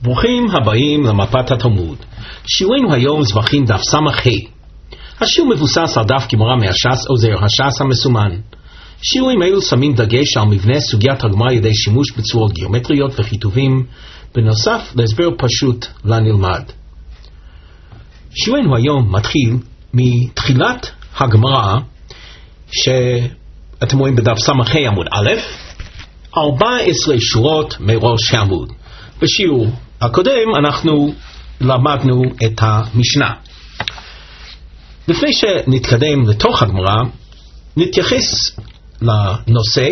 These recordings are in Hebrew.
ברוכים הבאים למפת התלמוד. שיעורנו היום זבחים דף ס"ה. השיעור מבוסס על דף גמרא מהש"ס עוזר הש"ס המסומן. שיעורים אלו שמים דגש על מבנה סוגיית הגמרא על ידי שימוש בצורות גיאומטריות וכיתובים, בנוסף להסבר פשוט לנלמד. שיעורנו היום מתחיל מתחילת הגמרא, שאתם רואים בדף ס"ה עמוד א', 14 שורות מראש העמוד. בשיעור הקודם אנחנו למדנו את המשנה. לפני שנתקדם לתוך הגמרא, נתייחס לנושא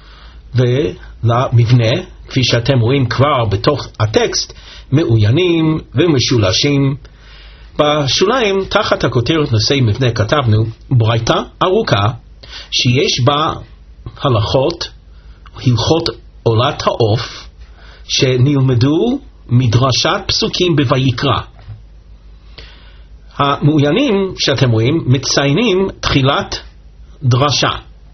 ולמבנה, כפי שאתם רואים כבר בתוך הטקסט, מאוינים ומשולשים. בשוליים, תחת הכותרת נושא מבנה, כתבנו ברייתא ארוכה שיש בה הלכות עולת העוף, שנלמדו מדרשת פסוקים בויקרא. המאוינים שאתם רואים מציינים תחילת דרשה.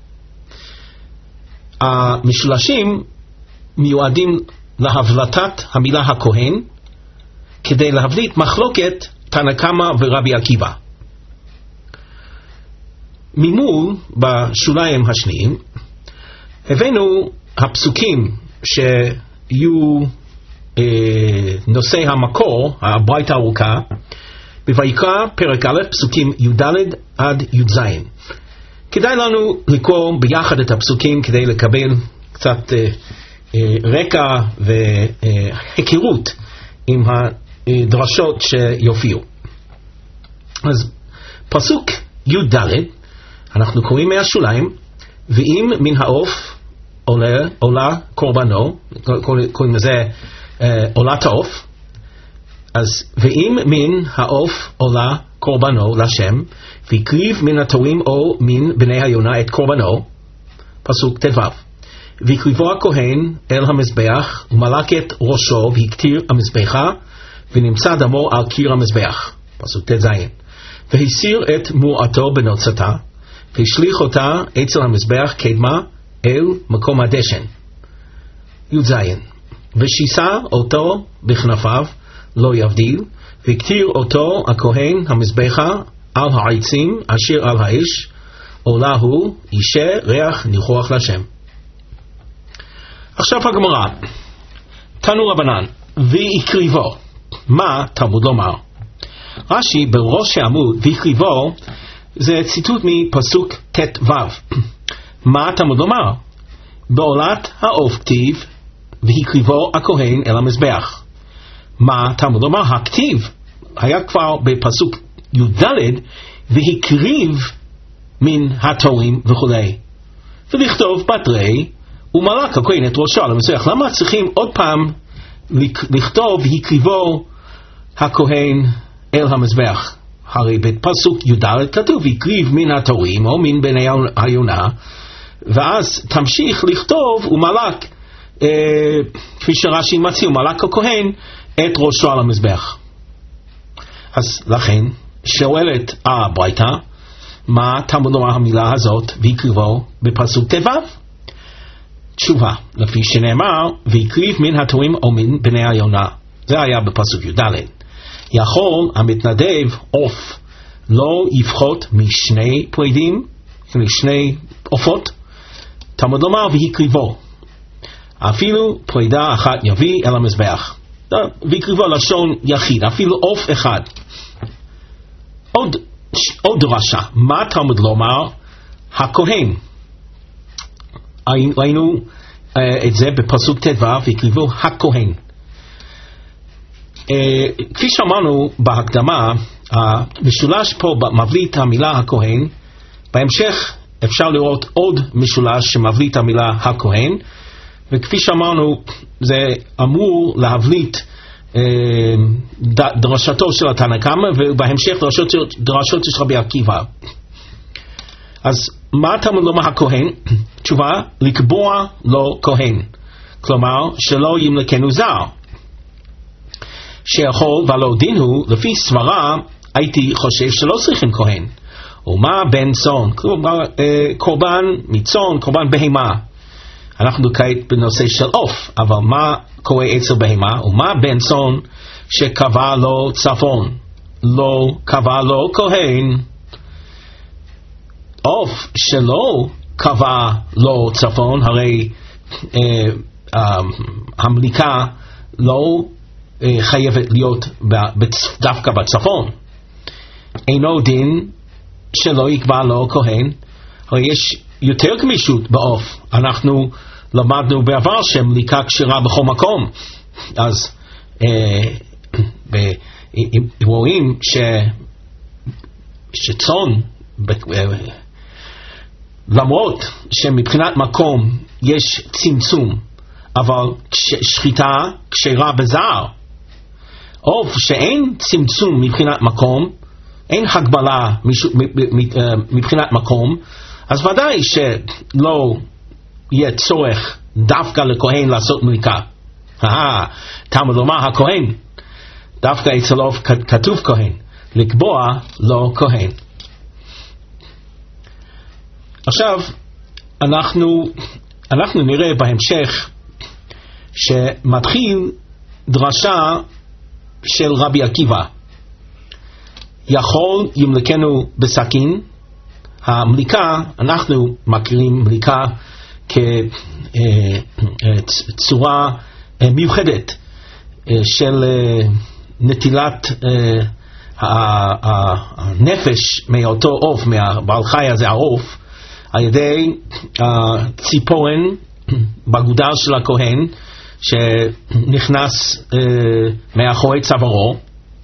המשולשים מיועדים להבלטת המילה הכהן, כדי להבליט מחלוקת תנא קמא ורבי עקיבא. ממול בשוליים השניים הבאנו הפסוקים שיהיו נושא המקור, הברייתא הארוכה, בויקרא פרק א' פסוקים י"ד עד י"ז. כדאי לנו לקרוא ביחד את הפסוקים כדי לקבל קצת רקע והיכרות עם הדרשות שיופיעו. אז פסוק י"ד אנחנו קוראים מהשוליים, ואם מן העוף עולה קורבנו, קוראים לזה עולת העוף. אז ואם מן העוף עולה קורבנו לשם, והקריב מן התורים או מן בני היונה את קורבנו, פסוק ט"ו, והקריבו הכהן אל המזבח ומלק את ראשו והקטיר המזבחה, ונמצא דמו על קיר המזבח, פסוק ט"ז, והסיר את מועתו בנוצתה, והשליך אותה אצל המזבח קדמה אל מקום הדשן, י"ז, ושיסה אותו בכנפיו לא יבדיל, והקטיר אותו הכהן המזבחה על העצים אשר על האש, עולה הוא אישה ריח ניחוח לשם. עכשיו הגמרא, תנו רבנן, והקריבו, מה תלמוד לומר? רש"י בראש העמוד, והקריבו זה ציטוט מפסוק ט"ו. מה תלמוד לומר? בעולת העוף כתיב, והקריבו הכהן אל המזבח. מה תלמוד לומר? הכתיב היה כבר בפסוק י"ד, והקריב מן התורים וכו'. ולכתוב בתרי, ומלק הכהן את ראשו על המזבח. למה צריכים עוד פעם לכתוב והקריבו הכהן אל המזבח? הרי בפסוק י"ד כתוב והקריב מן התורים או מן בני היונה, ואז תמשיך לכתוב ומלק, כפי שרש"י מציע, ומלק הכהן את ראשו על המזבח. אז לכן שואלת הברייתא, מה תלמוד לומר המילה הזאת והקריבו בפסוק ט"ו? תשובה, לפי שנאמר והקריב מן התורים או מן בני היונה, זה היה בפסוק י"ד. יכול המתנדב עוף לא יפחות משני פרידים, משני עופות, תלמוד לומר והקריבו, אפילו פרידה אחת יביא אל המזבח. והקריבו לשון יחיד, אפילו עוף אחד. עוד דרשה, מה תלמוד לומר? הכהן, ראינו את זה בפסוק ט"ו, והקריבו הכהן. כפי שאמרנו בהקדמה, המשולש פה מבליט המילה הכהן. בהמשך אפשר לראות עוד משולש שמבליט המילה הכהן, וכפי שאמרנו זה אמור להבליט דרשתו של התנא קמא, ובהמשך דרשות של רבי עקיבא. אז מה תלמוד לומר הכהן? תשובה, לקבוע לו כהן, כלומר שלא ימלכנו זר, שיכול ולא דין הוא. לפי סברה הייתי חושב שלא צריכים כהן. ומה בן צאן, כלומר קורבן מצאן, קורבן בהמה, אנחנו כעת בנושא של עוף, אבל מה קורה אצל בהמה? ומה בן צאן שקבע לו צפון? לא קבע לו כהן. עוף שלא קבע לו צפון, הרי המליקה לא חייבת להיות דווקא בצפון. אינו דין שלא יקבע לו כהן, הרי יש יותר גמישות בעוף. אנחנו למדנו בעבר שמליקה כשרה בכל מקום, אז רואים שצאן, למרות שמבחינת מקום יש צמצום, אבל שחיטה כשרה בזר, עוף שאין צמצום מבחינת מקום, אין הגבלה מבחינת מקום, אז ודאי שלא יהיה צורך דווקא לכהן לעשות מליקה. תלמוד לומר הכהן, דווקא אצל עוף כתוב כהן, לקבוע לו כהן. עכשיו אנחנו נראה בהמשך שמתחיל דרשה של רבי עקיבא. יכול ימלכנו בסכין. המליקה, אנחנו מכירים מליקה כצורה מיוחדת של נטילת הנפש מאותו עוף, מהבעל חי הזה העוף, על ידי ציפורן בגודל של הכהן שנכנס מאחורי צווארו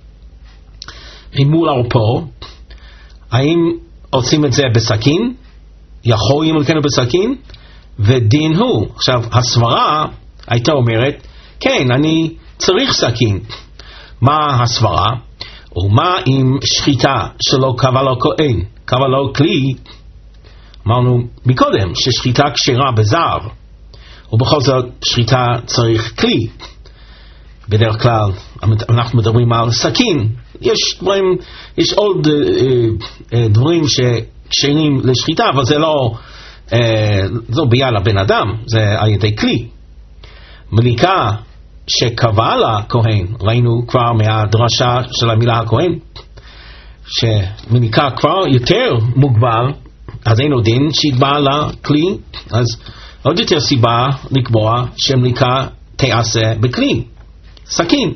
מול עורפו. האם עושים את זה בסכין? יכול ימלכנו בסכין? ודין הוא. עכשיו הסברה הייתה אומרת, כן, אני צריך סכין. מה הסברה? ומה עם שחיטה שלא קבע לו כהן, קבע לו כלי? אמרנו מקודם ששחיטה כשרה בזר, ובכל זאת שחיטה צריך כלי. בדרך כלל אנחנו מדברים על סכין. יש עוד דברים שכשרים לשחיטה, אבל זה לא ביד הבן אדם, זה על ידי כלי. מליקה שקבע לה כהן, ראינו כבר מהדרשה של המילה הכהן, שמליקה כבר יותר מוגבל, אז אין עוד דין שיתבע לה כלי, אז עוד יותר סיבה לקבוע שמליקה תעשה בכלי, סכין.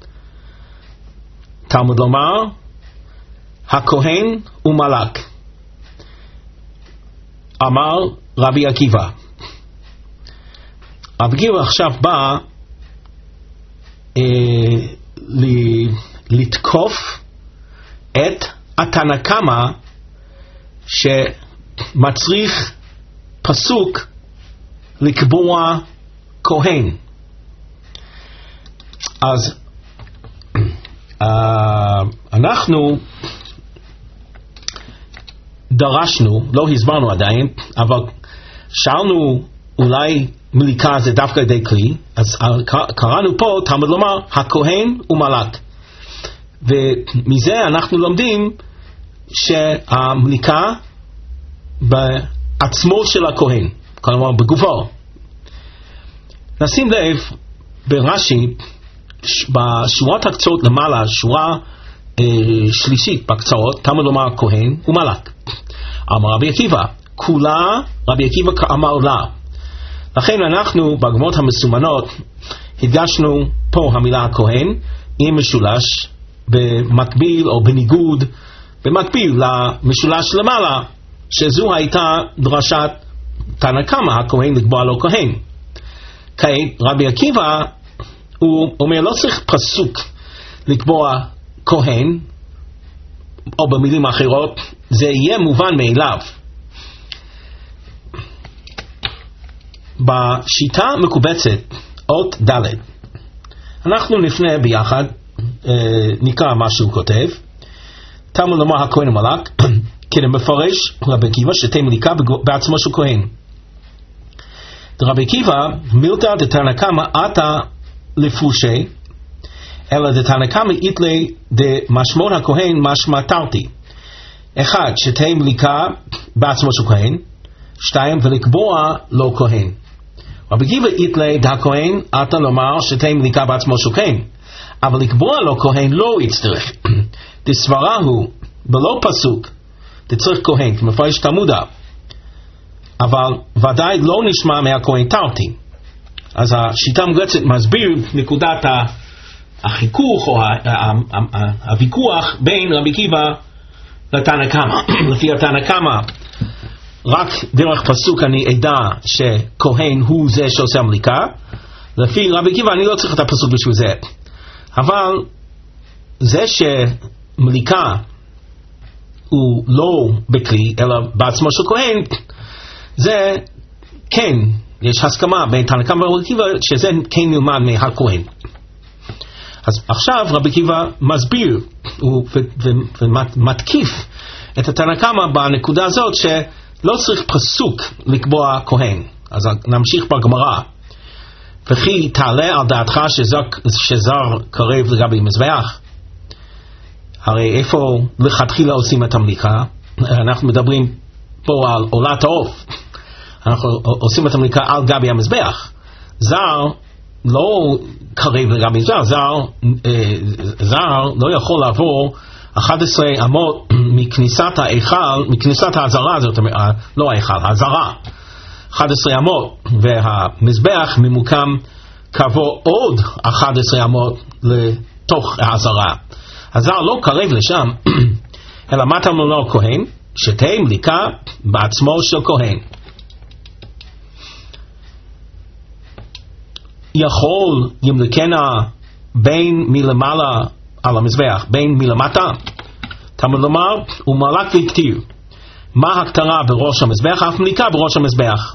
תלמוד לומר, הכהן ומלאק. אמר רבי עקיבא. רבי עקיבא עכשיו בא לתקוף את התנא קמא שמצריך פסוק לקבוע כהן. אז אנחנו דרשנו, לא הסברנו עדיין, אבל שאלנו אולי מליקה זה דווקא ידי כלי, אז קראנו פה תלמוד לומר הכהן ומלאק, ומזה אנחנו לומדים שהמליקה בעצמו של הכהן, כלומר בגופו. נשים לב ברש"י בשורות הקצרות למעלה, שורה שלישית בקצרות, תלמוד לומר כהן ומלאק. אמר רבי עקיבא, כולה רבי עקיבא כאמר לה. לכן אנחנו בגמרות המסומנות הדגשנו פה המילה הכהן עם משולש במקביל או בניגוד, במקביל למשולש למעלה, שזו הייתה דרשת תנא קמא, הכהן לקבוע לו כהן. כעת רבי עקיבא הוא אומר לא צריך פסוק לקבוע כהן, או במילים אחרות זה יהיה מובן מאליו. בשיטה מקובצת אות ד' אנחנו נפנה ביחד, נקרא מה שהוא כותב. תלמוד לומר הכהן ומלאק, כדי מפרש רבי עקיבא שתהיה מליקה בעצמו של כהן. רבי עקיבא מילתא דתנא קמא עתה לפושי, אלא דתנא קמא איתלי דמשמעות הכהן משמע תרתי. 1. שתהיה מליקה בעצמו של כהן. 2. ולקבוע לו כהן. רבי עקיבא יתלה דהכהן אתה לומר שתהא מליקה בעצמו של כהן, אבל לקבוע לו כהן לא יצטרך. דסברה הוא בלא פסוק תצטרך כהן כמפרש תלמודה, אבל ודאי לא נשמע מהכהן תרתי. אז השיטה המוגלצת מסביר נקודת החיכוך או הוויכוח בין רבי עקיבא לתנא קמא. לפי התנא קמא רק דרך פסוק אני אדע שכהן הוא זה שעושה מליקה. לפי רבי עקיבא אני לא צריך את הפסוק בשביל זה, אבל זה שמליקה הוא לא בכלי אלא בעצמו של כהן, זה כן יש הסכמה בין תנא קמא ורבי עקיבא שזה כן נלמד מהכהן. אז עכשיו רבי עקיבא מסביר ומתקיף את התנא קמא בנקודה הזאת שלא צריך פסוק לקבוע כהן. אז נמשיך בגמרא. וכי תעלה על דעתך שזר קרב לגבי מזבח? הרי איפה לכתחילה עושים את המליקה? אנחנו מדברים פה על עולת העוף, אנחנו עושים את המליקה על גבי המזבח. זר לא קרב לגבי מזבח, זר לא יכול לעבור 11 אמות מכניסת ההיכל, מכניסת העזרה, זאת אומרת, לא ההיכל, העזרה 11 אמות, והמזבח ממוקם קבוע עוד 11 אמות לתוך העזרה. הזר לא קרב לשם, אלא מה תאמר לו כהן? שתהא מליקה בעצמו של כהן. יכול ימלכנה בין מלמעלה על המזבח, בין מלמטה? תאמר לומר, הוא מלק והקטיר. מה הכתרה בראש המזבח? אף מליקה בראש המזבח.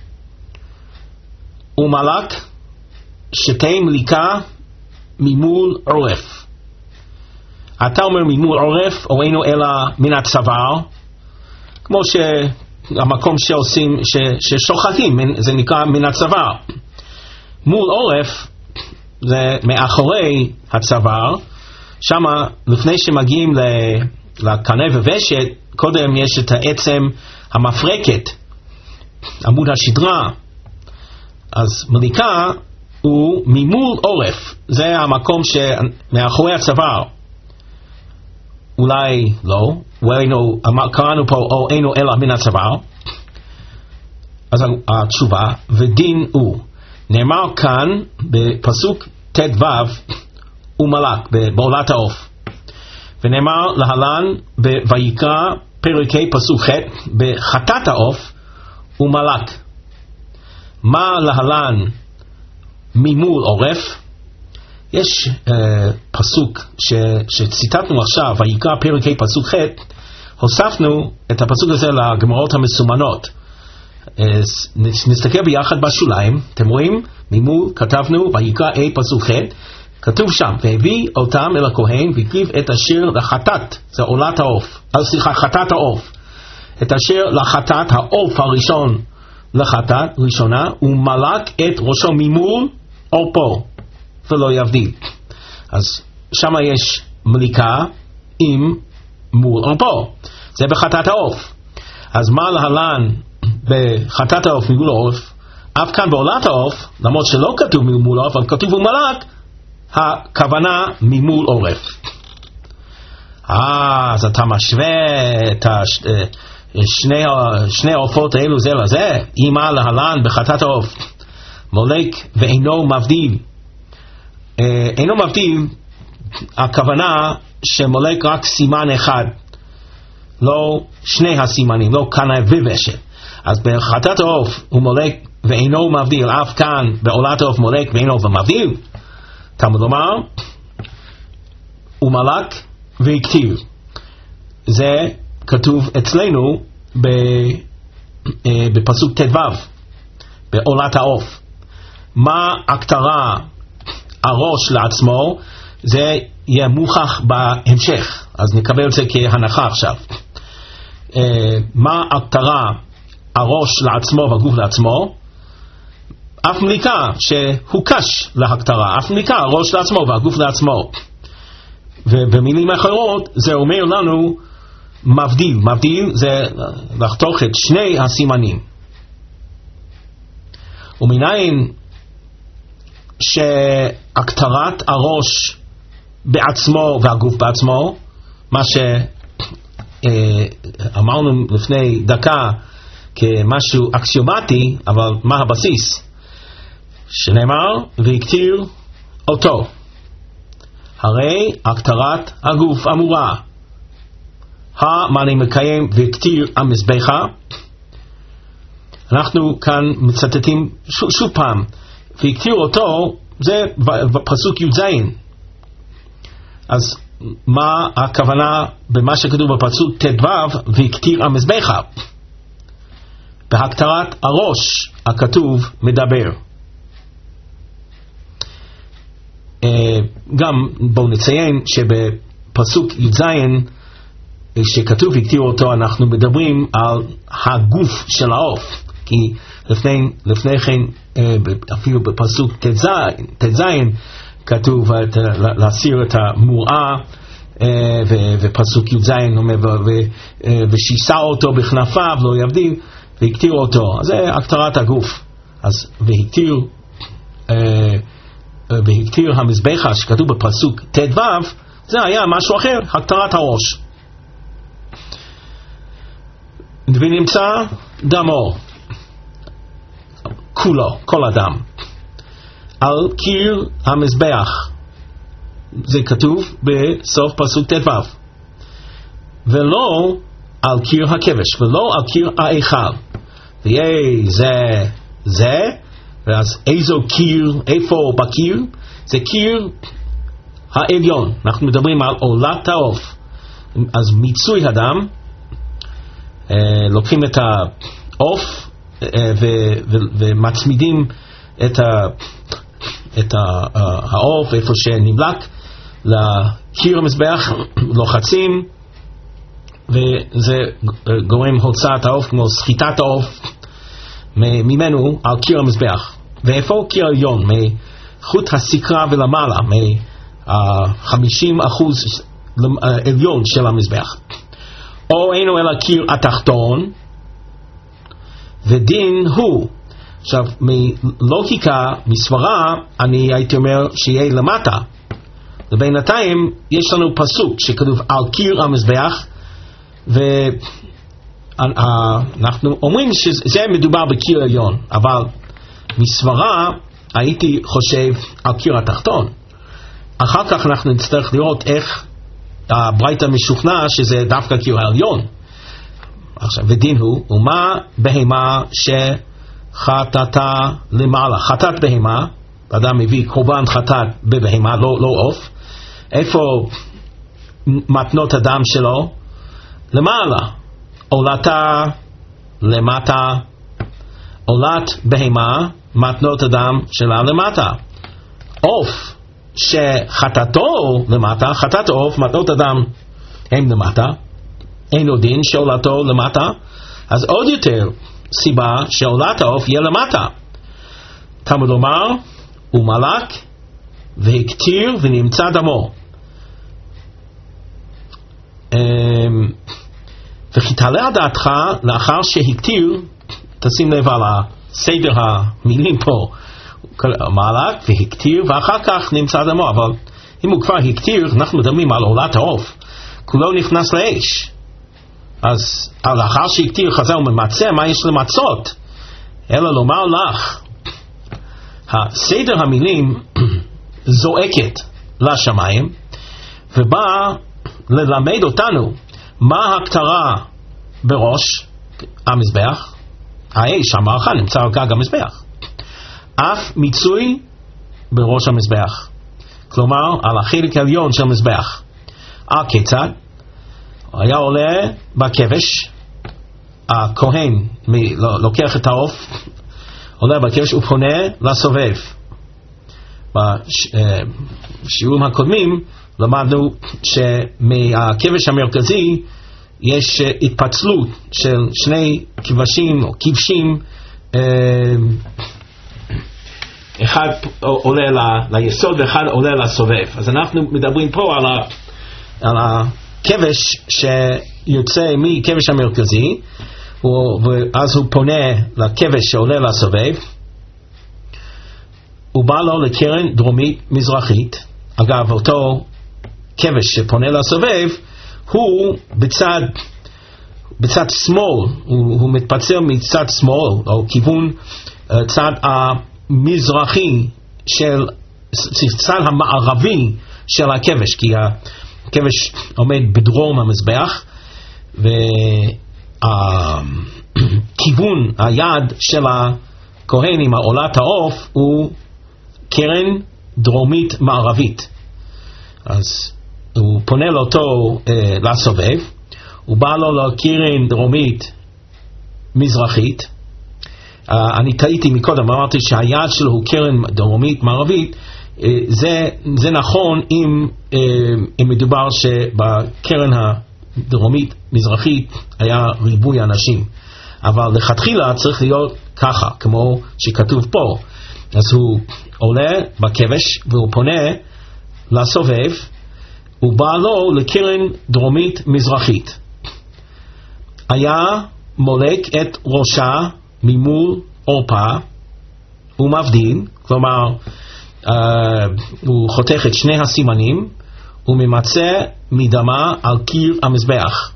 הוא מלק שתהא מליקה ממול עורף. אתה אומר ממול עורף, או אינו אלא מן הצוואר, כמו שהמקום שעושים, ששוחטים, זה נקרא מן הצוואר. מול עורף זה מאחורי הצוואר, שמה לפני שמגיעים לקנה וושת, קודם יש את העצם המפרקת, עמוד השדרה. אז מליקה הוא ממול עורף, זה המקום שמאחורי הצוואר. אולי לא, קראנו פה או אינו אלא מן הצוואר. אז התשובה, ודין הוא, נאמר כאן בפסוק ט"ו ומלק בעולת העוף, ונאמר להלן בויקרא פרק ה' פסוק ח' בחטאת העוף ומלק. מה להלן ממול עורף? יש פסוק שציטטנו עכשיו, ויקרא פרק ה' פסוק ח', הוספנו את הפסוק הזה לגמרות המסומנות. נסתכל ביחד בשוליים, אתם רואים? ממול כתבנו ויקרא ה' פסוק ח', כתוב שם, והביא אותם אל הכהן והקריב את אשר לחטאת, זה עולת העוף, סליחה, חטאת העוף, את אשר לחטאת העוף הראשון לחטאת ראשונה, ומלק את ראשו ממול עורפו ולא יבדיל. אז שם יש מליקה עם מול עורפו, זה בחטאת העוף. אז מה להלן בחטאת העוף ממול העוף? אף כאן בעולת העוף, למרות שלא כתוב ממול העוף, אבל כתוב ומלק, הכוונה ממול עורף. אז אתה משווה את שני העופות האלו זה לזה. אם להלן בחטאת העוף מולק ואינו מבדיל, אינו מבדיל, הכוונה שמולק רק סימן אחד, לא שני הסימנים, לא כאן וושת. אז בחטאת העוף הוא מולק ואינו מבדיל, אף כאן בעולת העוף מולק ואינו ומבדיל. תלמוד לומר, הוא מלק והקטיר. זה כתוב אצלנו בפסוק ט"ו בעולת העוף. מה הכתרה הראש לעצמו? זה יהיה מוכח בהמשך, אז נקבל את זה כהנחה עכשיו. מה הכתרה הראש לעצמו והגוף לעצמו? אף מליקה שהוקש להכתרה, אף מליקה הראש לעצמו והגוף לעצמו. ובמילים אחרות זה אומר לנו מבדיל. מבדיל זה לחתוך את שני הסימנים. ומניין שהקטרת הראש בעצמו והגוף בעצמו, מה שאמרנו לפני דקה כמשהו אקסיומטי, אבל מה הבסיס? שנאמר והקטיר אותו, הרי הקטרת הגוף אמורה המאני מקיים והקטיר המזבחה. אנחנו כאן מצטטים שוב פעם, והקטיר אותו, זה בפסוק י"ז. אז מה הכוונה במה שכתוב בפסוק ט"ו והקטיר המזבחה? בהקטרת הראש הכתוב מדבר. גם בואו נציין שבפסוק י"ז שכתוב והקטיר אותו, אנחנו מדברים על הגוף של העוף, כי לפני כן אפילו בפסוק ט"ז כתוב להסיר את המוראה, ופסוק י"ז אומר ושיסה אותו בכנפיו לא יבדיל, והקטיר אותו. אז זה הקטרת הגוף. אז והקטיר המזבחה שכתוב בפסוק ט"ו, זה היה משהו אחר, הקטרת הראש. ונמצא דמו כולו, כל אדם, על קיר המזבח, זה כתוב בסוף פסוק ט"ו, ולא על קיר הכבש, ולא על קיר ההיכל. ויהי זה, ואז איזו קיר, איפה בקיר? זה קיר העליון. אנחנו מדברים על עולת העוף. אז מיצוי הדם, לוקחים את העוף ומצמידים את העוף איפה שנמלק לקיר המזבח, לוחצים, וזה גורם הוצאת העוף, כמו סחיטת העוף ממנו על קיר המזבח. ואיפה? קיר העליון, מחוט הסקרה ולמעלה, 50% עליון של המזבח. או אינו אלא קיר התחתון, ודין הוא. עכשיו, מלוגיקה, מסברה, אני הייתי אומר שיהיה למטה. ובינתיים יש לנו פסוק שכתוב על קיר המזבח, ואנחנו אומרים שזה מדובר בקיר עליון, אבל מסברה הייתי חושב על קיר התחתון. אחר כך אנחנו נצטרך לראות איך הברייתא משוכנע שזה דווקא קיר העליון. עכשיו, ודין הוא, ומה בהמה שחטאתה למעלה? חטאת בהמה, אדם מביא קורבן חטאת בבהמה, לא עוף. איפה מתנות הדם שלו? למעלה. עולתה למטה. עולת בהמה, מתנות הדם שלה למטה. עוף שחטאתו למטה, חטאת עוף, מתנות הדם הם למטה, אין עוד דין שעולתו למטה, אז עוד יותר סיבה שעולת העוף יהיה למטה. תלמוד לומר, הוא מלק והקטיר ונמצא דמו. וכי תעלה על דעתך לאחר שהקטיר, תשים לב על הסדר המילים פה, מלק והקטיר ואחר כך נמצא דמו. אבל אם הוא כבר הקטיר, אנחנו מדברים על עולת העוף, כולו נכנס לאש. אז לאחר שהקטיר חזר וממצא, מה יש למצות? אלא לומר לך, הסדר המילים זועקת לשמיים ובא ללמד אותנו מה הקטרה בראש המזבח. האש, המערכה, נמצא על גג המזבח. אף מיצוי בראש המזבח, כלומר על החלק העליון של המזבח. כיצד? היה עולה בכבש, הכהן לוקח את העוף, עולה בכבש ופונה לסובב. בשיעורים הקודמים למדנו שמהכבש המרכזי יש התפצלות של שני כבשים או כבשים, אחד עולה ליסוד ואחד עולה לסובב. אז אנחנו מדברים פה על הכבש שיוצא מכבש המרכזי, ואז הוא פונה לכבש שעולה לסובב, הוא בא לו לקרן דרומית מזרחית. אגב, אותו כבש שפונה לסובב, הוא בצד שמאל, הוא מתפצל מצד שמאל, או כיוון צד המזרחי צד המערבי של הכבש, כי הכבש עומד בדרום המזבח, וכיוון היד של הכהן עם עולת העוף הוא קרן דרומית מערבית. אז הוא פונה לאותו לסובב, הוא בא לו לקרן דרומית מזרחית. אני טעיתי מקודם, אמרתי שהיד שלו הוא קרן דרומית מערבית. זה נכון אם מדובר שבקרן הדרומית מזרחית היה ריבוי אנשים, אבל לכתחילה צריך להיות ככה, כמו שכתוב פה. אז הוא עולה בכבש והוא פונה לסובב, הוא בא לו לקרן דרומית מזרחית. היה מולק את ראשה ממול עורפה ומבדיל, כלומר הוא חותך את שני הסימנים וממצא מדמה על קיר המזבח.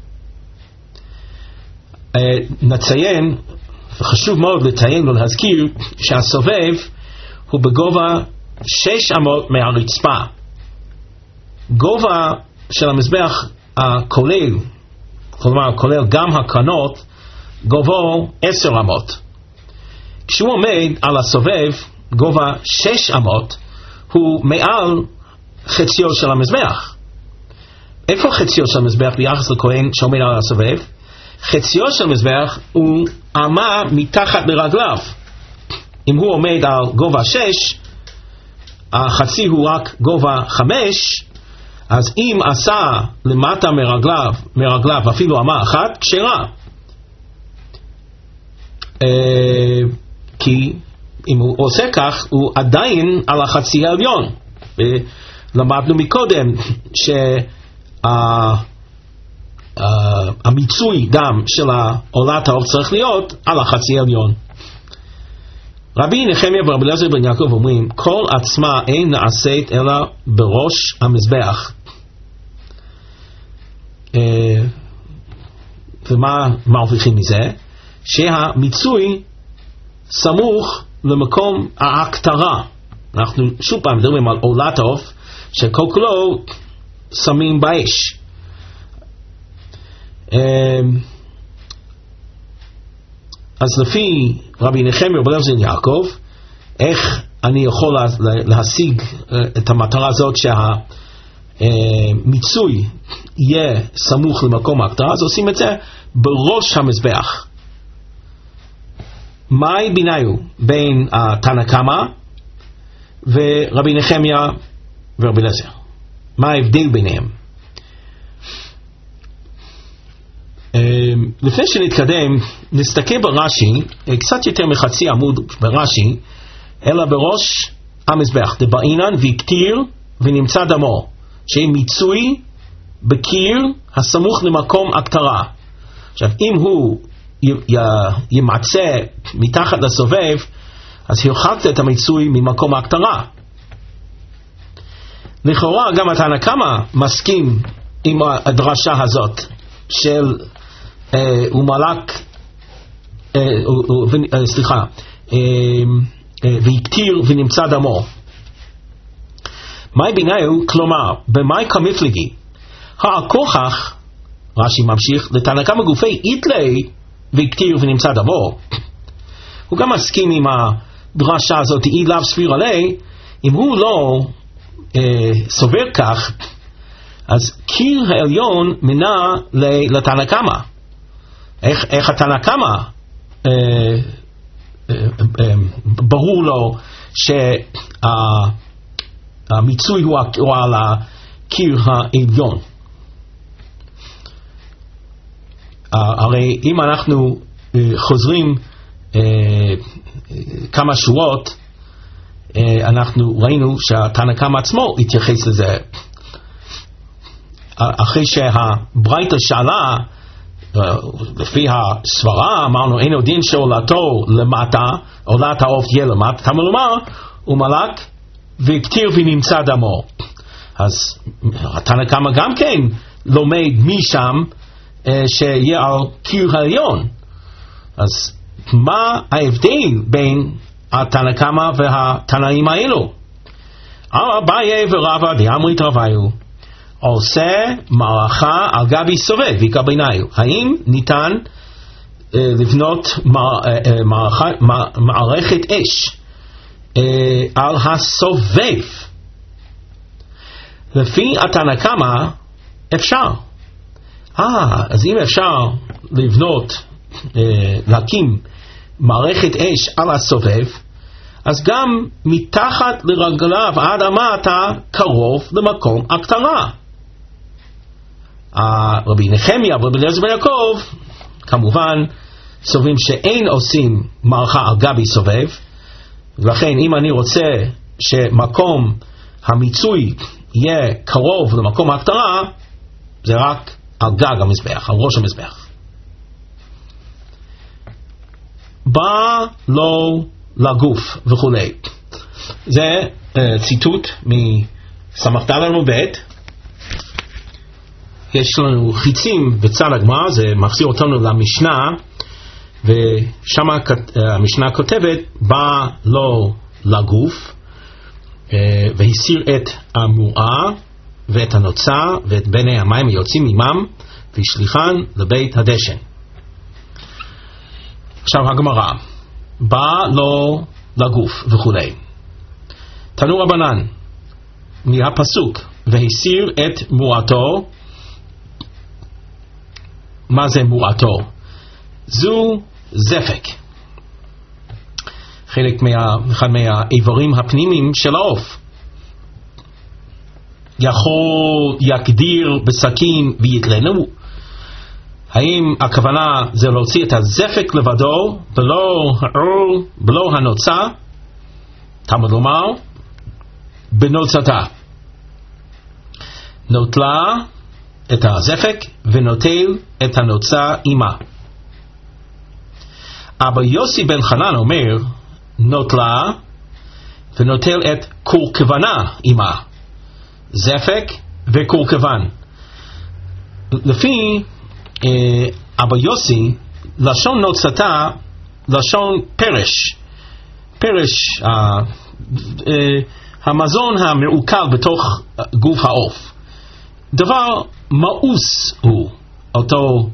נציין, וחשוב מאוד לציין ולהזכיר, שהסובב הוא בגובה 6 אמות מהרצפה. גובה של המזבח הכולל, כלומר כולל גם הקרנות, גובהו 10 אמות. כשהוא עומד על הסובב, גובה 6 אמות, הוא מעל חציו של המזבח. איפה חציו של המזבח ביחס לכהן שעומד על הסובב? חציו של המזבח הוא אמה מתחת לרגליו. אם הוא עומד על גובה 6, החצי הוא רק גובה 5, אז אם עשה למטה מרגליו אפילו אמה אחת, כשרה. כי אם הוא עושה כך, הוא עדיין על החצי העליון. למדנו מקודם שהמיצוי דם של עולת העוף צריך להיות על החצי העליון. רבי נחמיה ורבי אליעזר בן יעקב אומרים, כל עצמה אין נעשית אלא בראש המזבח. ומה מרוויחים מזה? שהמיצוי סמוך למקום ההקטרה. אנחנו שוב פעם מדברים על עולת העוף שכל כולו שמים באש. אז לפי רבי נחמיה ורבי אליעזר בן יעקב, איך אני יכול להשיג את המטרה הזאת שהמיצוי יהיה סמוך למקום ההקטרה? אז עושים את זה בראש המזבח. מהי ביניו בין תנא קמא ורבי נחמיה ורבי אליעזר? מה ההבדל ביניהם? לפני שנתקדם, נסתכל ברש"י, קצת יותר מחצי עמוד ברש"י, אלא בראש המזבח, דבעינן והקטיר ונמצא דמו, שמיצוי בקיר הסמוך למקום הקטרה. עכשיו, אם הוא ימצא מתחת לסובב, אז הרחקת את המיצוי ממקום ההקטרה. לכאורה גם התנא קמא מסכים עם הדרשה הזאת של הוא מלק והקטיר ונמצא דמו. מהי ביניו? כלומר, במאי כמפלגי הכוכח, רש"י ממשיך, לתנא קמא גופי איתלי והקטיר ונמצא דמו. הוא גם מסכים עם הדרשה הזאת, אי לאו סביר עלי. אם הוא לא סובר כך, אז קיר העליון מנה לתנא קמא. איך התנא קמא ברור לו שהמיצוי הוא על הקיר העליון? הרי אם אנחנו חוזרים כמה שורות, אנחנו ראינו שהתנא קמא עצמו התייחס לזה. אחרי שהברייתא שאלה, לפי הסברה אמרנו אין עוד דין שעולתו למטה, עולת העוף תהיה למטה, תמה לומר ומלק והקטיר ונמצא דמו. אז התנא קמא גם כן לומד משם שיהיה על קיר העליון. אז מה ההבדל בין התנא קמא והתנאים האלו? אביי ורבא דאמרית רביו עושה מערכה על גבי סובב ויקבלנהו. האם ניתן לבנות מערכת אש על הסובב? לפי התנא קמא אפשר. אז אם אפשר לבנות, להקים מערכת אש על הסובב, אז גם מתחת לרגליו האדמה אתה קרוב למקום הקטרה. רבי נחמיה ורבי אליעזר בן יעקב כמובן סוברים שאין עושים מערכה על גבי סובב, ולכן אם אני רוצה שמקום המיצוי יהיה קרוב למקום ההקטרה, זה רק על גג המזבח, על ראש המזבח. בא לו לגוף וכו'. זה ציטוט מסמ"ד עמוד ב'. יש לנו חיצים בצד הגמרא, זה מחזיר אותנו למשנה, ושם המשנה כותבת בא לו לגוף והסיר את המועה ואת הנוצה ואת בני המים היוצאים עמם והשליחן לבית הדשן. עכשיו הגמרא, בא לו לגוף וכו'. תנו רבנן מהפסוק והסיר את מועתו. מה זה מועתו? זו זפק, אחד מהאיברים הפנימיים של העוף. יכול יקדיר בסכין ויתלנו. האם הכוונה זה להוציא את הזפק לבדו בלא הנוצה? תלמוד לומר בנוצתה. נוטלה את הזפק ונוטל את הנוצה עמה. אבל יוסי בן חנן אומר נוטלה ונוטל את קורקבנה עמה. זפק וקורקבן. לפי אבא יוסי, לשון נוצתה, לשון פרש. פרש, המזון המעוקל בתוך גוף העוף. דבר מאוס הוא אותו,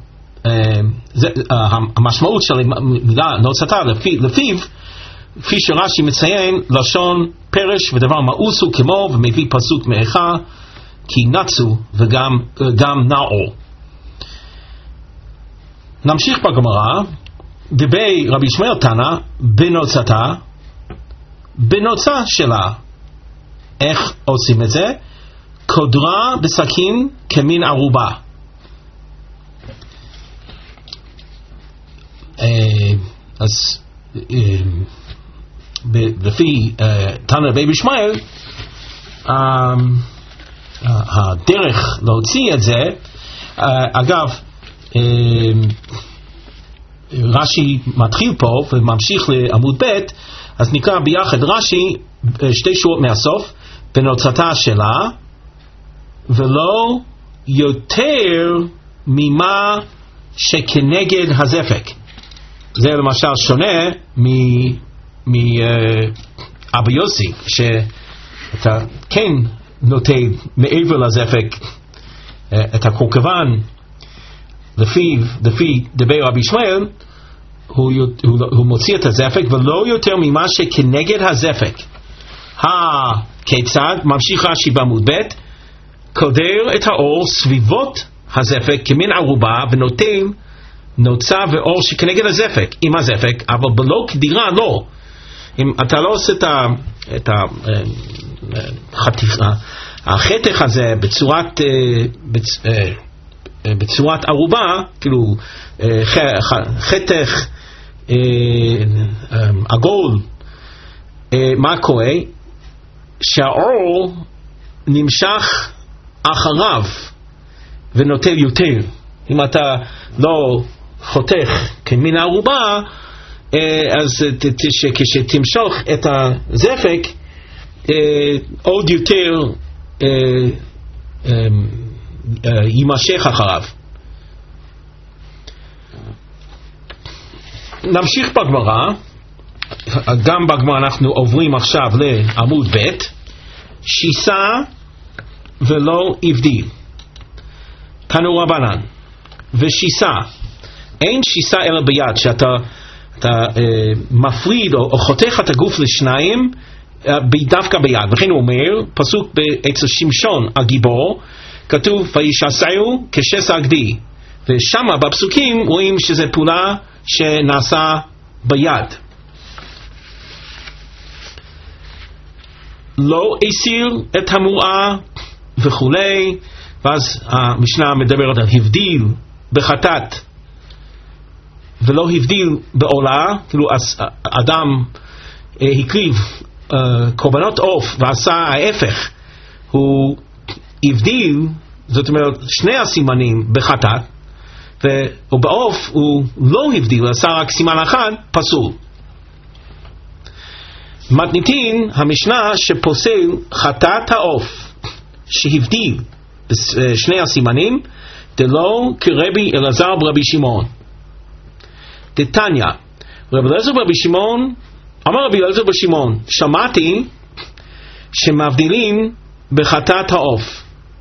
המשמעות של המילה נוצתה לפיו, כפי שרש"י מציין, לשון פרש ודבר מאוס הוא כמו, ומביא פסוק מאיכה, כי נצו וגם נעו. נמשיך בגמרא. דבי רבי ישמעאל תנא בנוצתה, בנוצה שלה. איך עושים את זה? קודרה בסכין כמין ערובה. אז לפי תנא רבי ישמעאל, הדרך להוציא את זה, אגב, רש"י מתחיל פה וממשיך לעמוד ב', אז נקרא ביחד רש"י שתי שורות מהסוף, בנוצתה שלה ולא יותר ממה שכנגד הזפק. זה למשל שונה מאבא יוסי, שאתה כן נוטל מעבר לזפק את הקורקבן. לפי דבי רבי ישמעאל הוא מוציא את הזפק ולא יותר ממה שכנגד הזפק. כיצד? ממשיך רש"י בעמוד ב', קודר את האור סביבות הזפק כמין ערובה ונותן נוצה ואור שכנגד הזפק עם הזפק, אבל בלא קדירה לא. אם אתה לא עושה את החתך הזה בצורת ערובה, כאילו חתך עגול, מה קורה? שהאור נמשך אחריו ונוטל יותר. אם אתה לא חותך כמין ערובה, אז כשתמשוך את הזפק עוד יותר יימשך אחריו. נמשיך בגמרא. גם בגמרא אנחנו עוברים עכשיו לעמוד ב'. שיסה ולא הבדיל. תנו רבנן. ושיסה, אין שיסה אלא ביד, שאתה מפריד או חותך את הגוף לשניים דווקא ביד. וכן הוא אומר, פסוק אצל שמשון הגיבור, כתוב וישסעו כשסע הגדי, ושמה בפסוקים רואים שזה פעולה שנעשה ביד. לא הסיר את המוראה וכולי. ואז המשנה מדברת על הבדיל בחטאת ולא הבדיל בעולה. כאילו אדם הקריב קורבנות עוף ועשה ההפך, הוא הבדיל, זאת אומרת שני הסימנים בחטאת, ובעוף הוא לא הבדיל, עשה רק סימן אחד, פסול. מתניתין המשנה שפוסל חטאת העוף שהבדיל שני הסימנים, דלא כרבי אלעזר ברבי שמעון. דתניא, רבי אלעזר ברבי שמעון, אמר רבי אלעזר ברבי שמעון, שמעתי שמבדילים בחטאת העוף.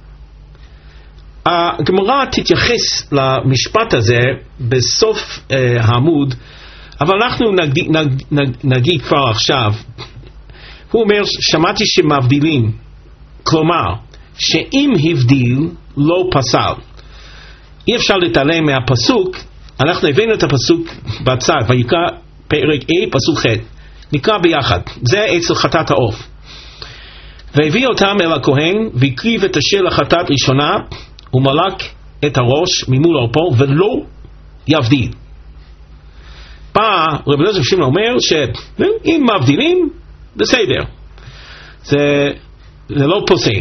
הגמרא תתייחס למשפט הזה בסוף העמוד, אבל אנחנו נגיד כבר עכשיו. הוא אומר, שמעתי שמבדילים, כלומר שאם הבדיל לא פסל. אי אפשר להתעלם מהפסוק. אנחנו הבאנו את הפסוק בצד, ויקרא פרק A פסוק ח', נקרא ביחד. זה אצל חטאת העוף. והביא אותם אל הכהן והקריב את השל החטאת ראשונה, ומלק את הראש ממול עורפו ולא יבדיל. בא רבי אלעזר שמעון אומר שאם מבדילים בסדר, זה לא פוסל.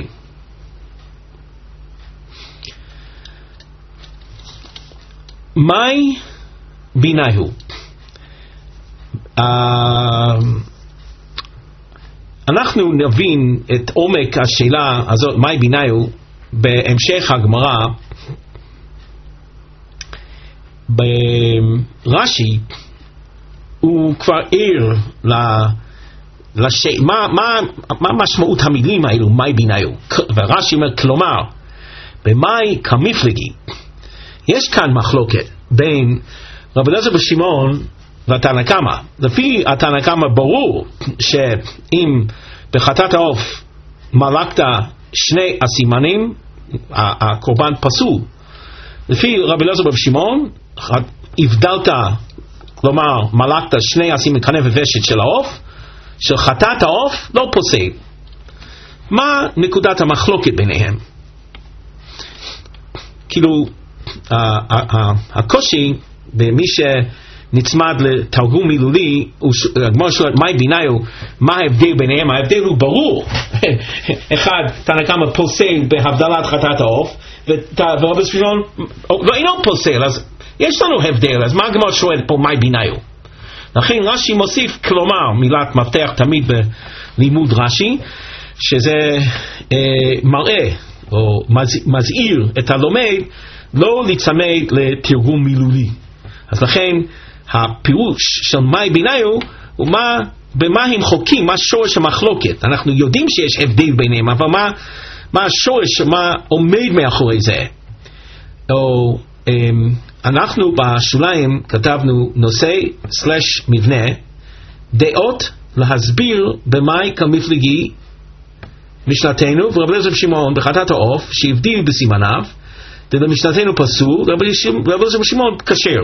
מהי ביניהו? אנחנו נבין את עומק השאלה הזאת, מהי ביניהו, בהמשך הגמרא. ברש"י הוא כבר ער מה משמעות המילים האלו, מהי ביניהו. ורש"י אומר, כלומר במאי כמפלגי. יש כאן מחלוקת בין רבי אלעזר בן שמעון והתנא קמא. לפי התנא קמא ברור שאם בחטאת העוף מלקת שני הסימנים, הקורבן פסול. לפי רבי אלעזר בן שמעון, הבדלת, כלומר מלקת שני הסימנים, קנה וושת של העוף, של חטאת העוף לא פוסל. מה נקודת המחלוקת ביניהם? כאילו הקושי במי שנצמד לתרגום מילולי, הגמרא שואלת מהי ביניהו, מה ההבדל ביניהם? ההבדל הוא ברור. אחד, תנא קמא פוסל בהבדלת חטאת העוף, ורבי שמעון לא אינו פוסל, אז יש לנו הבדל. אז מה הגמרא שואלת פה מהי ביניהו? לכן רש"י מוסיף, כלומר, מילת מפתח תמיד בלימוד רש"י, שזה מראה או מזהיר את הלומד לא להצמד לתרגום מילולי. אז לכן הפירוש של מהי ביניהו הוא במה הם חוקים, מה שורש המחלוקת. אנחנו יודעים שיש הבדל ביניהם, אבל מה השורש, מה עומד מאחורי זה. או אנחנו בשוליים כתבנו נושא / מבנה דעות להסביר במאי כמפלגי משנתנו, ורבי אלעזר בן שמעון בחטאת העוף שהבדיל בסימניו, ובמשנתנו פסול, ורבי אלעזר בן שמעון כשר.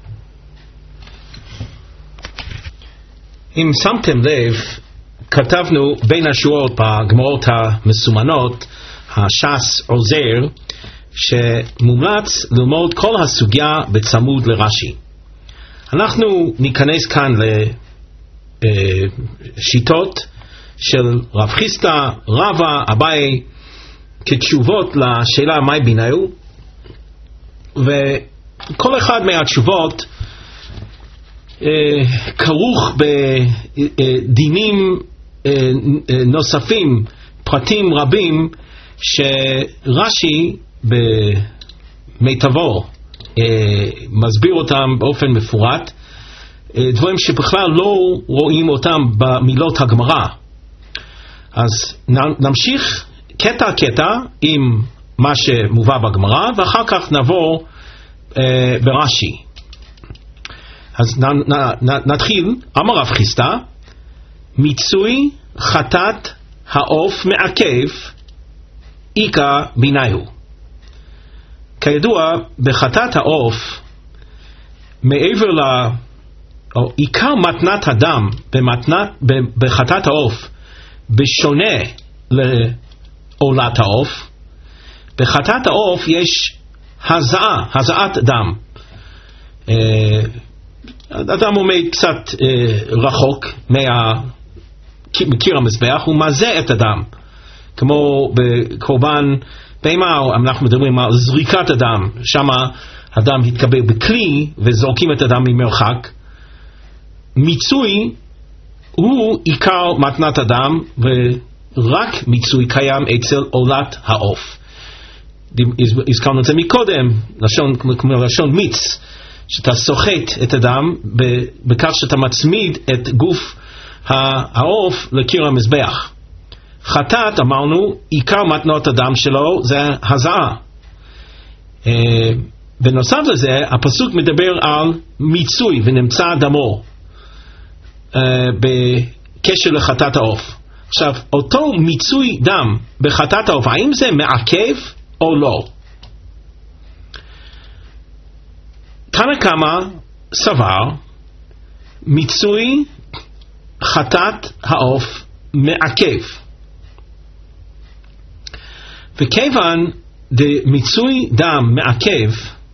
אם שמתם לב, כתבנו בין השורות בגמרות המסומנות, הש"ס עוזר, שמומלץ ללמוד כל הסוגיה בצמוד לרש"י. אנחנו ניכנס כאן לשיטות של רב חיסדא, רבא, אביי, כתשובות לשאלה מהי ביניהו, וכל אחד מהתשובות כרוך בדינים נוספים, פרטים רבים שרש"י במיטבו מסביר אותם באופן מפורט, דברים שבכלל לא רואים אותם במילות הגמרא. אז נמשיך קטע קטע עם מה שמובא בגמרא, ואחר כך נעבור ברש"י. אז נתחיל. אמר רב חיסדא, מיצוי חטאת העוף מעכב איכא ביניהו. כידוע, בחטאת העוף, מעבר או עיקר מתנת הדם בחטאת העוף, בשונה לעולת העוף, בחטאת העוף יש הזעת דם. אדם עומד קצת רחוק מקיר המזבח, הוא מזה את הדם, כמו בקורבן בהמה, אנחנו מדברים על זריקת הדם, שם הדם התקבל בכלי וזורקים את הדם ממרחק. מיצוי הוא עיקר מתנת הדם, ורק מיצוי קיים אצל עולת העוף. הזכרנו את זה מקודם, כמו לשון מיץ, שאתה סוחט את הדם בכך שאתה מצמיד את גוף העוף לקיר המזבח. חטאת, אמרנו, עיקר מתנות הדם שלו זה הזעה. בנוסף לזה, הפסוק מדבר על מיצוי ונמצא דמו בקשר לחטאת העוף. עכשיו, אותו מיצוי דם בחטאת העוף, האם זה מעכב או לא? תנא קמא סבר מיצוי חטאת העוף מעכב, וכיוון דמיצוי דם מעכב,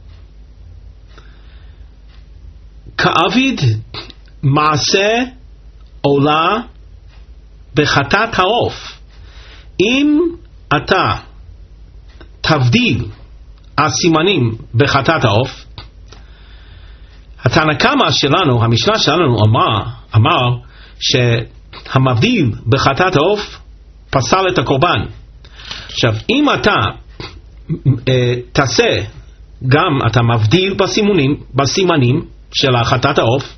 כאביד מעשה עולה בחטאת העוף. אם אתה תבדיל הסימנים בחטאת העוף, התנא קמא שלנו, המשנה שלנו אמר שהמבדיל בחטאת העוף פסל את הקורבן. עכשיו, אם אתה תעשה גם, אתה מבדיל בסימנים של חטאת העוף,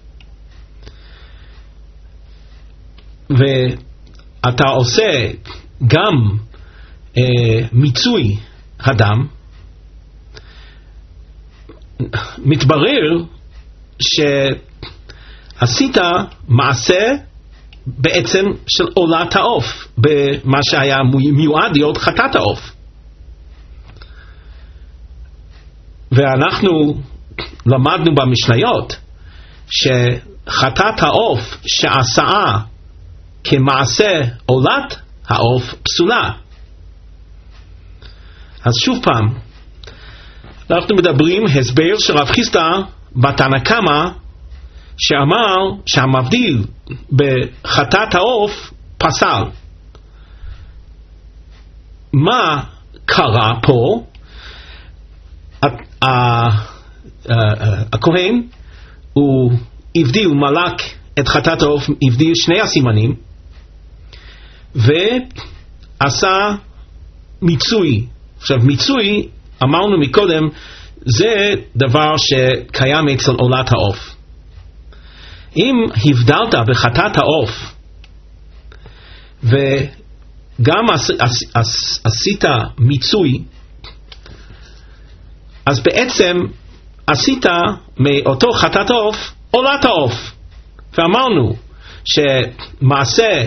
ואתה עושה גם מיצוי הדם, מתברר שעשית מעשה בעצם של עולת העוף, במה שהיה מיועד להיות חטאת העוף. ואנחנו למדנו במשניות שחטאת העוף שעשה כמעשה עולת העוף פסולה. אז שוב פעם, אנחנו מדברים הסבר של רב חיסדא בתנא קמא, שאמר שהמבדיל בחטאת העוף פסל. מה קרה פה? הכהן הוא הבדיל, הוא מלק את חטאת העוף, הבדיל שני הסימנים ועשה מיצוי. עכשיו, מיצוי, אמרנו מקודם, זה דבר שקיים אצל עולת העוף. אם הבדלת בחטאת העוף וגם עשית מיצוי, אז בעצם עשית מאותו חטאת העוף עולת העוף. ואמרנו שמעשה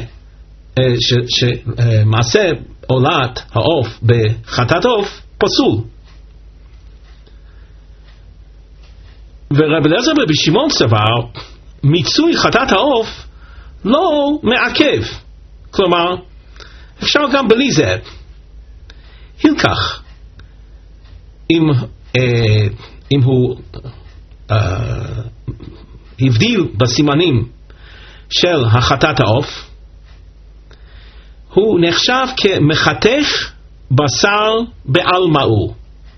עולת העוף בחטאת העוף פסול. ורבי אליעזר ברבי שמעון סבר מיצוי חטאת העוף לא מעכב, כלומר אפשר גם בלי זה. הלקח, אם הוא הבדיל בסימנים של החטאת העוף, הוא נחשב כמחתך בשר בעל מאור.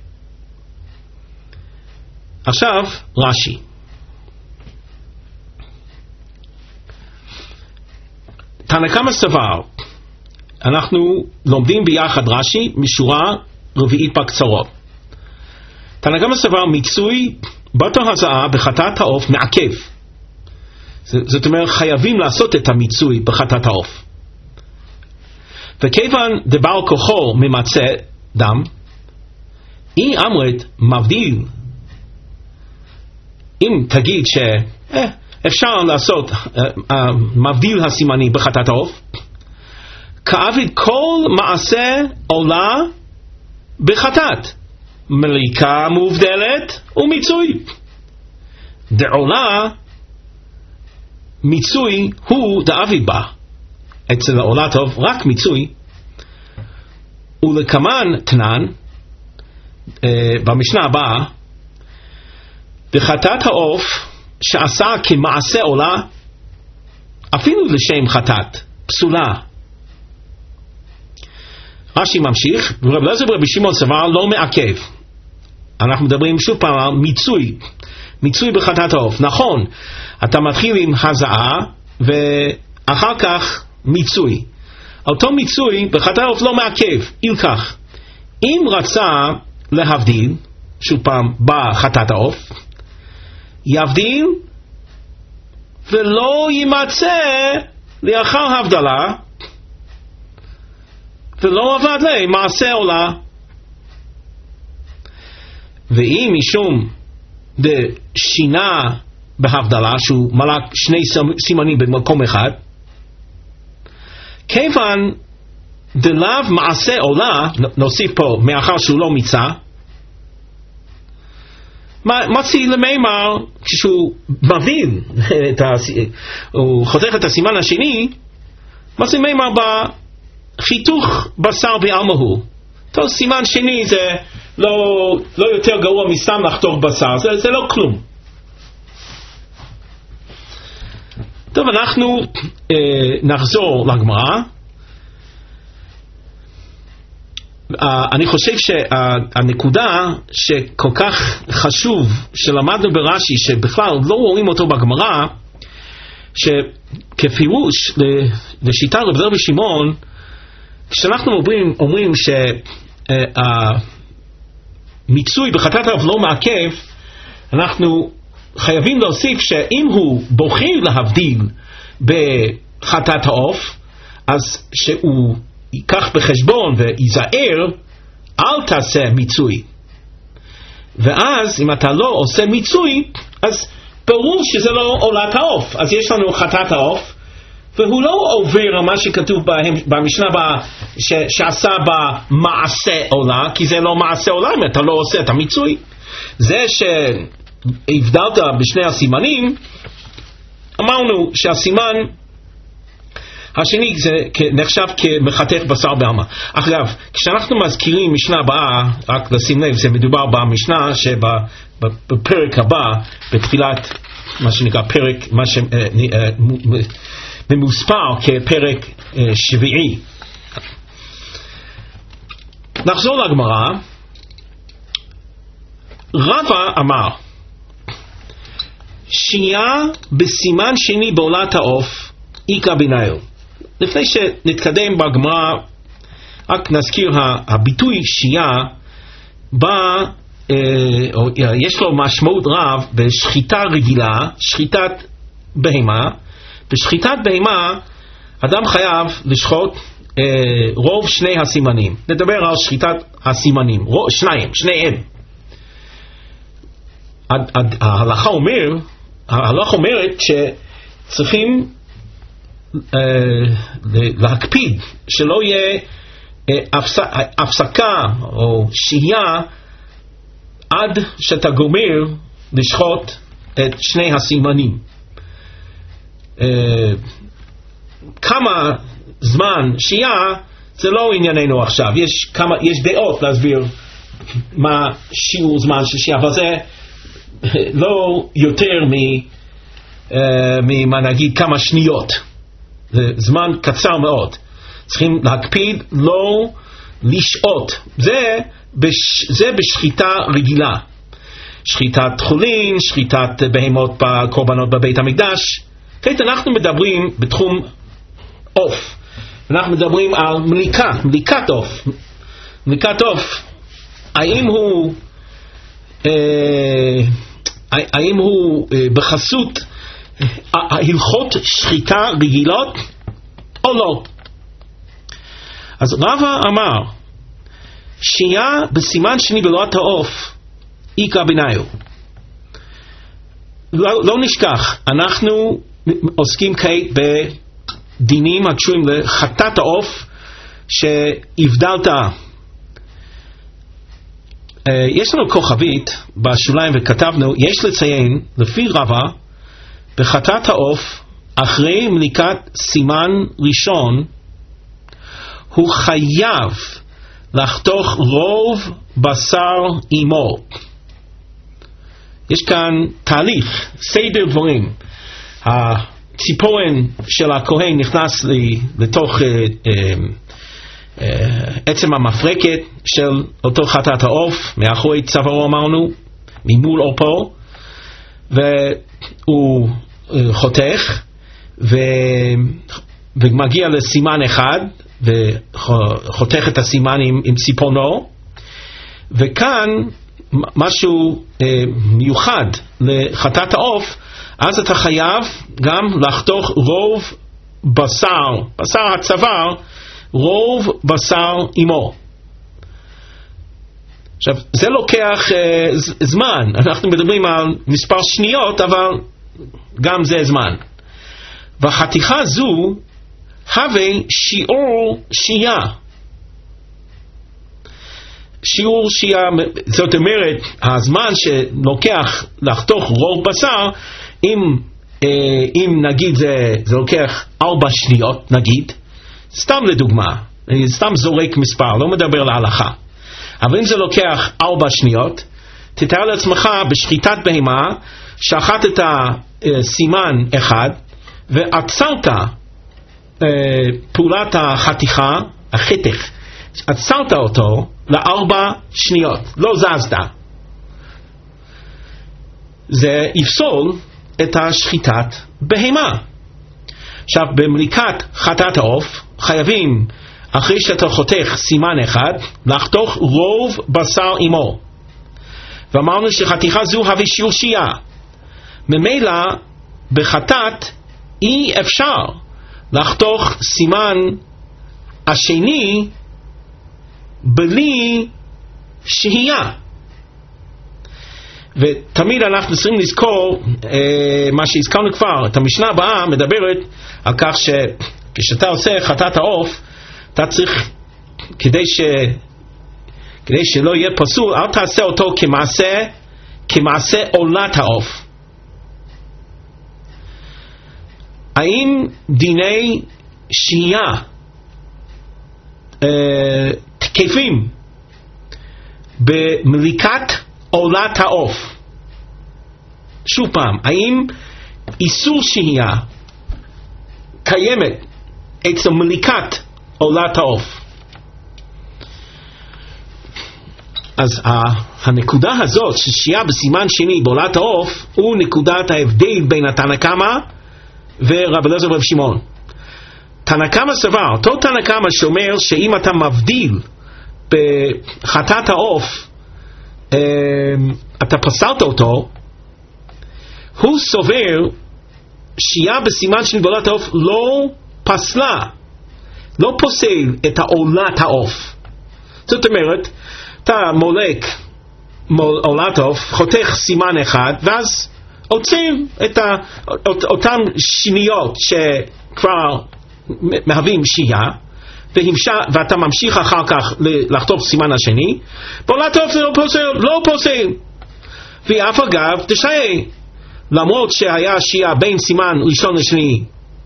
עכשיו רש"י. תנא קמא סבר, אנחנו לומדים ביחד רש"י משורה רביעית בקצרות. תנא קמא סבר מיצוי בתר הזעה בחטאת העוף מעכב. זאת אומרת, חייבים לעשות את המיצוי בחטאת העוף. וכיוון דבר כוחו ממצה דם, אי אמרת מבדיל. אם תגיד שאפשר לעשות מבדיל הסימני בחטאת העוף, כאביד כל מעשה עולה בחטאת, מליקה מובדלת ומיצוי. דעולה מיצוי הוא דאביד בה. אצל העולה טוב רק מיצוי. ולכמן תנן במשנה הבאה, בחטאת העוף שעשה כמעשה עולה, אפילו לשם חטאת פסולה. רש"י ממשיך, ורב אליעזר ורבי שמעון סבר לא מעכב. אנחנו מדברים שוב פעם על מיצוי בחטאת העוף. נכון, אתה מתחיל עם הזעה ואחר כך מיצוי. אותו מיצוי בחטאת העוף לא מעכב. אילכך, אם רצה להבדיל, שוב פעם בחטאת העוף, יבדיל ולא יימצא לאחר הבדלה, ולא עבד לי מעשה עולה. ואם משום דשינה בהבדלה, שהוא מלק שני סימנים במקום אחד, כיוון דלאו מעשה עולה, נוסיף פה מאחר שהוא לא מיצה, מציא למימר, כשהוא מבין, הוא חותך את הסימן השני, מציא למימר חיתוך בשר בעלמהו. טוב, סימן שני זה לא יותר גרוע מסתם לחתוך בשר, זה לא כלום. טוב, אנחנו נחזור לגמרא. אני חושב שהנקודה שכל כך חשוב שלמדנו ברש"י, שבכלל לא רואים אותו בגמרא, שכפירוש לשיטת רב אליעזר ושמעון, כשאנחנו אומרים שהמיצוי בחטאת העוף לא מעכב, אנחנו חייבים להוסיף שאם הוא בוחר להבדיל בחטאת העוף, אז שהוא ייקח בחשבון ויזהר, אל תעשה מיצוי. ואז אם אתה לא עושה מיצוי, אז ברור שזה לא עולת העוף. אז יש לנו חטאת העוף, והוא לא עובר מה שכתוב במשנה שעשה במעשה עולה, כי זה לא מעשה עולה אם אתה לא עושה את המיצוי. זה שהבדלת בשני הסימנים, אמרנו שהסימן השני זה נחשב כמחתך בשר בעלמא. אגב, כשאנחנו מזכירים משנה הבאה, רק לשים לב, זה מדובר במשנה שבפרק הבא, בתחילת מה שנקרא פרק, מה ממוספר כפרק שביעי. נחזור לגמרא. רבא אמר, שנייה בסימן שני בעולת העוף איקא ביניהו. לפני שנתקדם בגמרא, רק נזכיר הביטוי שנייה יש לו משמעות רב בשחיטה רגילה, שחיטת בהמה. בשחיטת בהמה אדם חייב לשחוט רוב שני הסימנים. נדבר על שחיטת הסימנים, שניהם. ההלכה אומרת שצריכים להקפיד שלא יהיה הפסקה או שהייה עד שאתה גומר לשחוט את שני הסימנים. כמה זמן שהייה זה לא ענייננו עכשיו. יש דעות להסביר מה שיעור זמן של שהייה, אבל זה לא יותר מה נגיד כמה שניות. זה זמן קצר מאוד. צריכים להקפיד לא לשעות. זה בשחיטה רגילה. שחיטת חולין, שחיטת בהמות בקורבנות בבית המקדש. כעת אנחנו מדברים בתחום עוף. אנחנו מדברים על מליקת עוף. מליקת עוף, האם הוא בחסות הלכות שחיטה רגילות או לא? אז רבא אמר, שהייה בסימן שני בלולת העוף, איכא ביניו. לא נשכח, אנחנו עוסקים כעת בדינים הקשורים לחטאת העוף שהבדלת. יש לנו כוכבית בשוליים וכתבנו, יש לציין לפי רבא בחטאת העוף אחרי מליקת סימן ראשון הוא חייב לחתוך רוב בשר עמו. יש כאן תהליך, סדר דברים. הציפורן של הכהן נכנס לתוך עצם המפרקת של אותו חטאת העוף, מאחורי צווארו אמרנו, ממול עורפו, והוא חותך ומגיע לסימן אחד וחותך את הסימן עם ציפורנו. וכאן משהו מיוחד לחטאת העוף, אז אתה חייב גם לחתוך רוב בשר הצוואר, רוב בשר עמו. עכשיו, זה לוקח זמן, אנחנו מדברים על מספר שניות, אבל גם זה זמן. והחתיכה זו הווה שיעור שהייה. שיעור שהייה, זאת אומרת, הזמן שלוקח לחתוך רוב בשר, אם נגיד זה לוקח 4 שניות, נגיד, סתם לדוגמה, אני סתם זורק מספר, לא מדבר להלכה. אבל אם זה לוקח 4 שניות, תתאר לעצמך בשחיטת בהמה, שחטת סימן אחד, ועצרת פעולת החתיכה, החתך, עצרת אותו ל4 שניות, לא זזת. זה יפסול את השחיטת בהמה. עכשיו, במליקת חטאת העוף, חייבים, אחרי שאתה חותך סימן אחד, לחתוך רוב בשר עמו. ואמרנו שחתיכה זו הווה שיעור שהייה. ממילא, בחטאת אי אפשר לחתוך סימן השני בלי שהייה. ותמיד אנחנו צריכים לזכור מה שהזכרנו כבר. את המשנה הבאה מדברת על כך שכשאתה עושה חטאת העוף, אתה צריך, כדי שלא יהיה פסול, אל תעשה אותו כמעשה עולת העוף. האם דיני שהייה תקפים במליקת עולת העוף? שוב פעם, האם איסור שהייה קיימת אצל מליקת עולת העוף? אז הנקודה הזאת ששהייה בסימן שני בעולת העוף הוא נקודת ההבדל בין התנא קמא ורבי אליעזר ורבי שמעון. תנא קמא סבר, אותו תנא קמא שאומר שאם אתה מבדיל בחטאת העוף אתה פסלת אותו, הוא סובר שהייה בסימן שני בעולת העוף לא פסלה, לא פוסל את עולת העוף. זאת אומרת, אתה מולק עולת העוף, חותך סימן אחד, ואז עוצרים את אותן שניות שכבר מהווים שהייה, ואתה ממשיך אחר כך לחתוך סימן השני. בעולת העוף זה לא פוסל. ואף אגב, תשאר, למרות שהיה שהייה בין סימן ראשון לשני,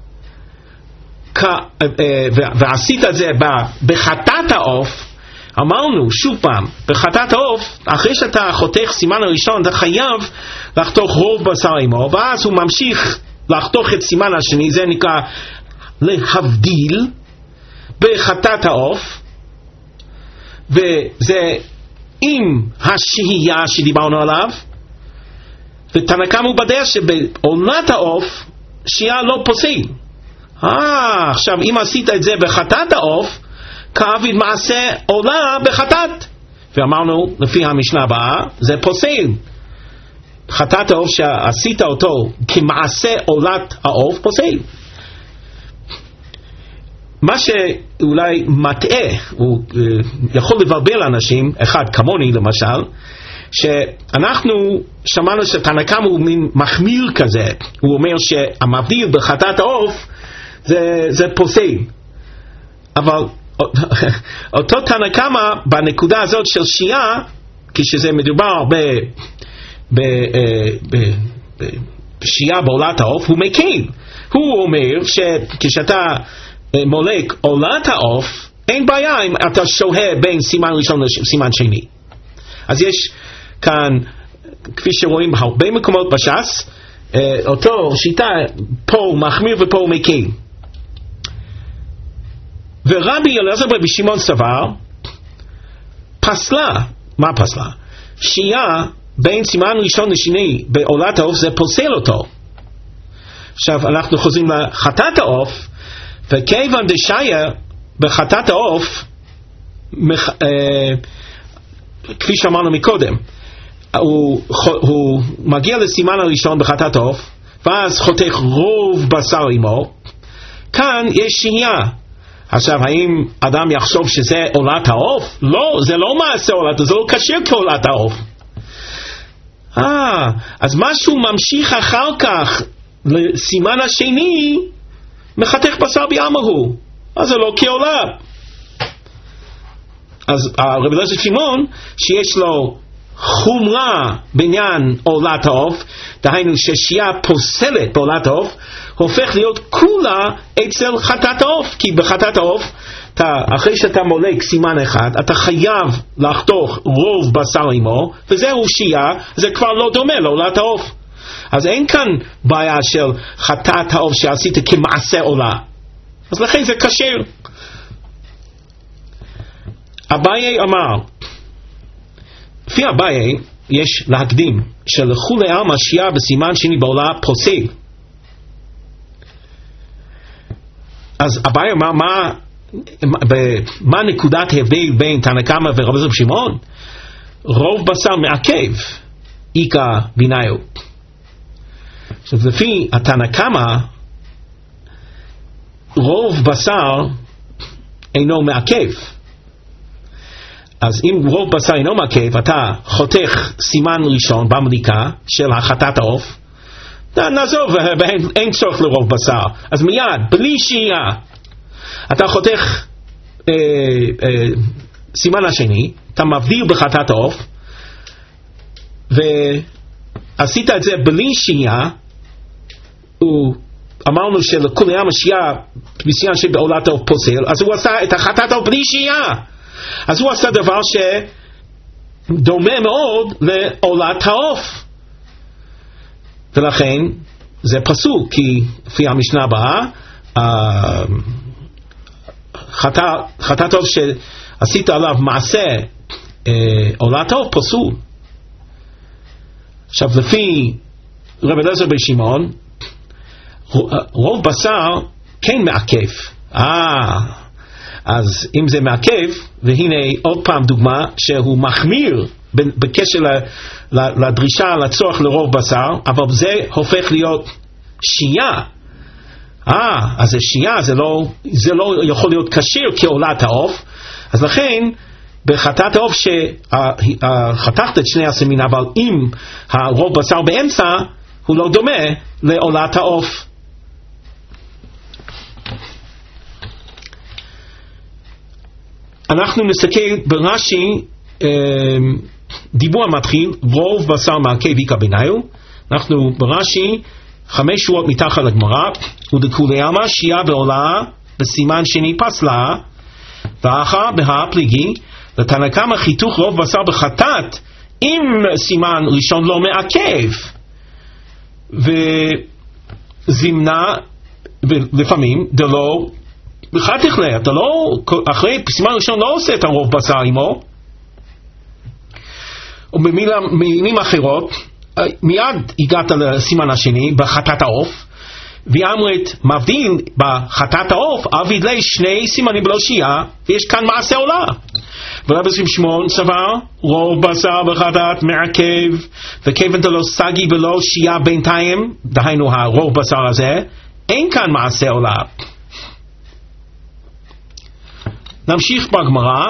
ועשית את זה בחטאת העוף, אמרנו שוב פעם, בחטאת העוף, אחרי שאתה חותך סימן הראשון, אתה חייב לחתוך רוב בשר עמו, ואז הוא ממשיך לחתוך את סימן השני, זה נקרא להבדיל בחטאת העוף, וזה עם השהייה שדיברנו עליו. ותנא קמא הוא בדעה שבעולת העוף שהייה לא פוסל. עכשיו אם עשית את זה בחטאת העוף, כאביד מעשה עולה בחטאת. ואמרנו לפי המשנה הבאה, זה פוסל. חטאת העוף שעשית אותו כמעשה עולת העוף, פוסל. מה שאולי מטעה, הוא יכול לבלבל אנשים, אחד כמוני למשל, שאנחנו שמענו שתנא קמא הוא מין מחמיר כזה, הוא אומר שהמבדיל בחטאת העוף זה פוסל. אבל אותו תנא קמא בנקודה הזאת של שיעה, כשזה מדובר בשיעה בעולת העוף, הוא מקל. הוא אומר שכשאתה מולק עולת העוף, אין בעיה אם אתה שוהה בין סימן ראשון לסימן שני. אז יש כאן, כפי שרואים הרבה מקומות בש"ס, אותו שיטה, פה הוא מחמיר ופה הוא מקל. ורבי אלעזר ברבי שמעון סבר, פסלה, מה פסלה? שיעה בין סימן ראשון לשני בעולת העוף, זה פוסל אותו. עכשיו אנחנו חוזרים לחטאת העוף, וכיוון דשיה בחטאת העוף, כפי שאמרנו מקודם, הוא מגיע לסימן הראשון בחטאת העוף, ואז חותך רוב בשר עמו. כאן יש שיעה. עכשיו האם אדם יחשוב שזה עולת העוף? לא, זה לא מעשה עולת, זה לא קשור כעולת העוף. אז משהו ממשיך אחר כך לסימן השני, מחתך בשר בעמהו, אז זה לא כעולה. אז רבי אלעזר שמעון, שיש לו חומרה בעניין עולת העוף, דהיינו ששיעה פוסלת בעולת העוף, הופך להיות כולה אצל חטאת העוף. כי בחטאת העוף, אחרי שאתה מולק סימן אחד, אתה חייב לחתוך רוב בשר עמו, וזהו שיעה, זה כבר לא דומה לעולת העוף. אז אין כאן בעיה של חטאת העוף שעשית כמעשה עולה, אז לכן זה כשר. אביי אמר, לפי אביי יש להקדים שלכולי עלמא שיעה בסימן שני בעולה פוסל. אז אביי אמר, מה נקודת ההבדל בין תנא קמא ורבי אלעזר שמעון? רוב בשר מעכב איכא ביניו. עכשיו לפי התנא קמא, רוב בשר אינו מעכב. אז אם רוב בשר אינו מעכב, אתה חותך סימן ראשון במליקה של החטאת העוף, נעזוב, אין צורך לרוב בשר, אז מיד בלי שיעה אתה חותך סימן השני, אתה מבדיל בחטאת העוף, ועשית את זה בלי שיעה. אמרנו שלכולי עלמא שיעה בסימן שבעולת העוף פוסל, אז הוא עשה את החטאת העוף בלי שיעה. אז הוא עשה דבר שדומה מאוד לעולת העוף, ולכן זה פסול, כי לפי המשנה הבאה, חטאת העוף שעשית עליו מעשה עולת העוף פסול. עכשיו לפי רבי אלעזר בן שמעון, רוב בשר כן מעכב. אז אם זה מעכב, והנה עוד פעם דוגמה שהוא מחמיר בקשר לדרישה לצורך לרוב בשר, אבל זה הופך להיות שיעה. אז זה שיעה, זה לא יכול להיות כשר כעולת העוף. אז לכן בחטאת העוף שחתכת את שני הסימין, אבל אם הרוב בשר באמצע, הוא לא דומה לעולת העוף. אנחנו נסתכל ברש"י, דיבור המתחיל, רוב בשר מעכב איכא ביניו. אנחנו ברש"י 5 שורות מתחת לגמרא, ודכולי עלמא שיעה בעולה בסימן שני פסלה, ואחר בהפליגי לתנא קמא חיתוך רוב בשר בחטאת אם סימן ראשון לא מעכב, וזמנה ולפעמים דלא בחתך לה, אתה לא, אחרי סימן ראשון לא עושה את הרוב בשר עמו. ובמילים אחרות, מיד הגעת לסימן השני בחטאת העוף, ואמרת מבדיל בחטאת העוף אביד לי שני סימנים בלא שיעה, ויש כאן מעשה עולה. ורבי שמעון סבר רוב בשר בחטאת מעכב, וכיוון דלא סגי בלא שיעה בינתיים, דהיינו הרוב בשר הזה, אין כאן מעשה עולה. נמשיך בגמרא.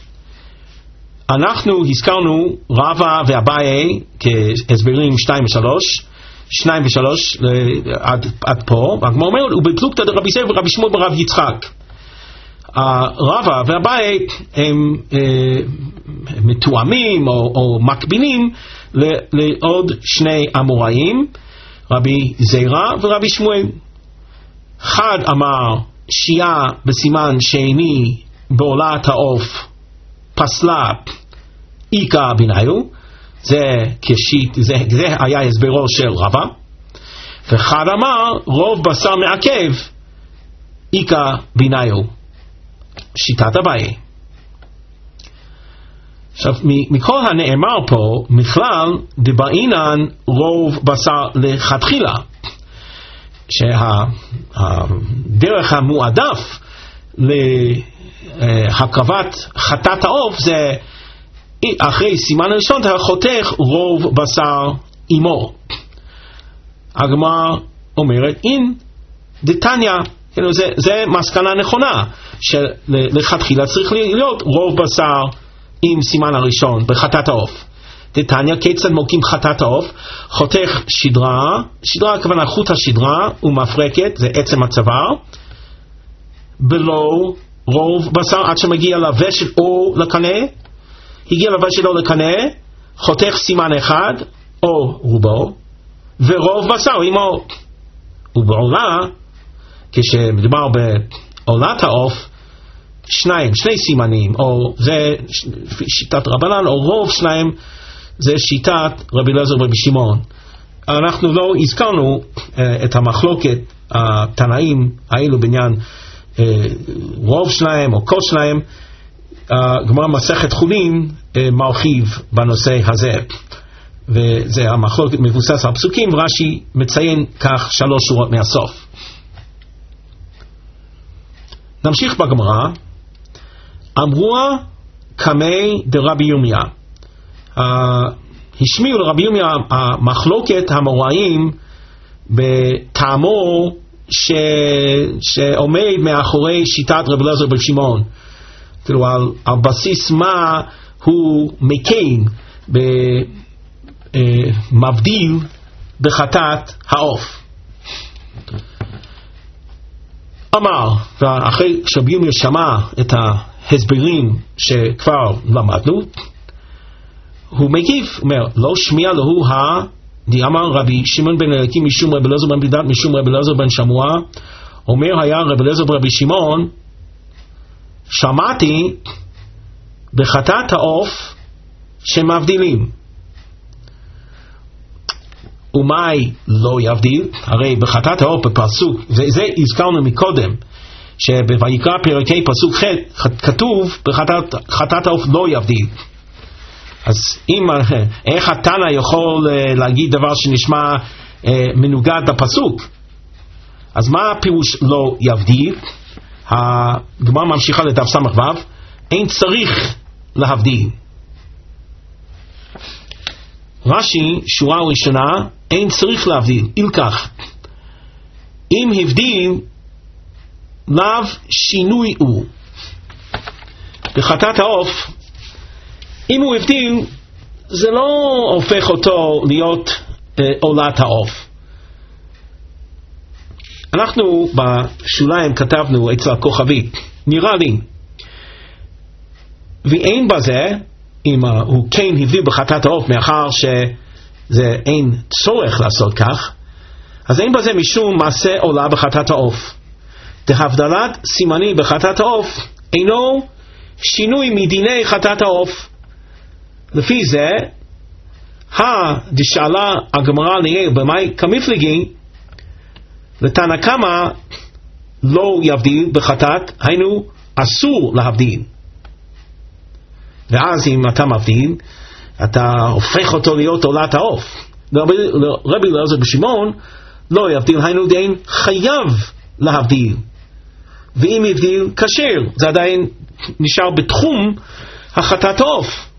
אנחנו הזכרנו רבא ואביי כהסברים 2 ו-3 עד פה, והגמרא אומרת ובפלוגתא דרבי זאב ורבי שמעון ברב יצחק. רבא ואביי הם מתואמים או מקבילים לעוד שני אמוראים, רבי זירא ורבי שמואל. אחד אמר שיעה בסימן שני בעולת העוף פסלה איקה ביניו, זה היה הסברו של רבא. ואחד אמר רוב בשר מעכב איקה ביניו, שיטת אביי. עכשיו מכל הנאמר פה מכלל דבעינן רוב בשר לכתחילה, שהדרך המועדף להקרבת חטאת העוף זה אחרי סימן הראשון אתה חותך רוב בשר עמו. הגמרא אומרת אין דתניא, זה מסקנה נכונה שלכתחילה צריך להיות רוב בשר עם סימן הראשון בחטאת העוף. דתניא כיצד מוקים חטאת העוף? חותך שדרה הכוונה חוט השדרה ומפרקת, זה עצם הצוואר, בלא רוב בשר עד שמגיע לוושט או לקנה. הגיע לוושט או לקנה, חותך סימן אחד או רובו, ורוב בשר עמו. ובעולה, כשמדובר בעולת העוף, שני סימנים, או זה שיטת רבנן, או רוב שניים זה שיטת רבי אליעזר ורבי שמעון. אנחנו לא הזכרנו את המחלוקת התנאים האלו בעניין רוב שניים או כל שניים. גמרא מסכת חולין מרחיב בנושא הזה, וזה המחלוקת מבוסס על פסוקים, רש"י מציין כך 3 שורות מהסוף. נמשיך בגמרא. אמרוה קמי דרבי ירמיה, השמיעו לרבי ירמיה המחלוקת המוראים בטעמו שעומד מאחורי שיטת רבי אליעזר ורבי שמעון, כאילו על בסיס מה הוא מקיים מבדיל בחטאת העוף. אמר, ואחרי שרבי ירמיה שמע את ההסברים שכבר למדנו, הוא מגיב, אומר, לא שמיע לו אמר רבי שמעון בן אליקים משום רבי אליעזר בן בלדד משום רבי אליעזר בן שמוע, אומר היה רבי אליעזר ברבי שמעון, שמעתי בחטאת העוף שמבדילים. ומאי לא יבדיל? הרי בחטאת העוף בפסוק, וזה הזכרנו מקודם, שבויקרא פרק ה' פסוק ח' כתוב בחטאת העוף לא יבדיל. אז איך התנא יכול להגיד דבר שנשמע מנוגד לפסוק? אז מה הפירוש לא יבדיל? הגמרא ממשיכה לדף ס"ו, אין צריך להבדיל. רש"י שורה ראשונה, אין צריך להבדיל, אילקח אם הבדיל לאו שינוי הוא. בחטאת העוף אם הוא הבדיל זה לא הופך אותו להיות עולת העוף. אנחנו בשוליים כתבנו אצל הכוכבית, נראה לי ואין בזה, אם הוא כן הבדיל בחטאת העוף מאחר שזה אין צורך לעשות כך, אז אין בזה משום מעשה עולה בחטאת העוף. דהבדלת סימני בחטאת העוף אינו שינוי מדיני חטאת העוף. לפי זה דשאלה הגמרא לעיל במאי כמפלגי לתנא קמא לא יבדיל בחטאת, היינו אסור להבדיל. ואז אם אתה מבדיל אתה הופך אותו להיות עולת העוף. רבי אליעזר בן שמעון לא יבדיל, היינו דין חייב להבדיל, ואם יבדיל כשר, זה עדיין נשאר בתחום החטאת עוף.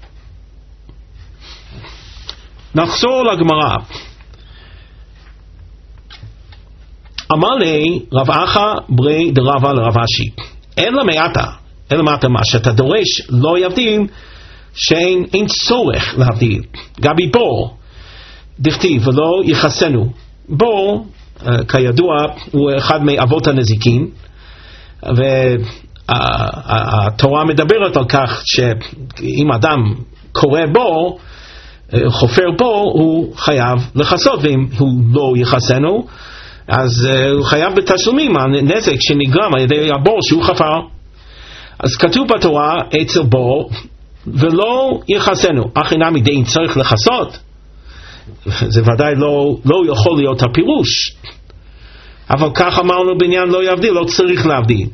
נחזור לגמרא. אמר לי רב אחא ברי דרבא לרב אשי, אלא מעתה מה שאתה דורש לא יבדיל, שאין צורך להבדיל. גבי בור דכתיב ולא יחסנו. בור כידוע הוא אחד מאבות הנזיקין, והתורה מדברת על כך שאם אדם קורא בור, חופר בור, הוא חייב לחסות, ואם הוא לא יחסנו אז הוא חייב בתשלומים על נזק שנגרם על ידי הבור שהוא חפר. אז כתוב בתורה אצל בור ולא יחסנו, אך אינם דין צריך לחסות, זה ודאי לא יכול להיות הפירוש, אבל כך אמרנו בעניין לא יבדיל, לא צריך להבדיל.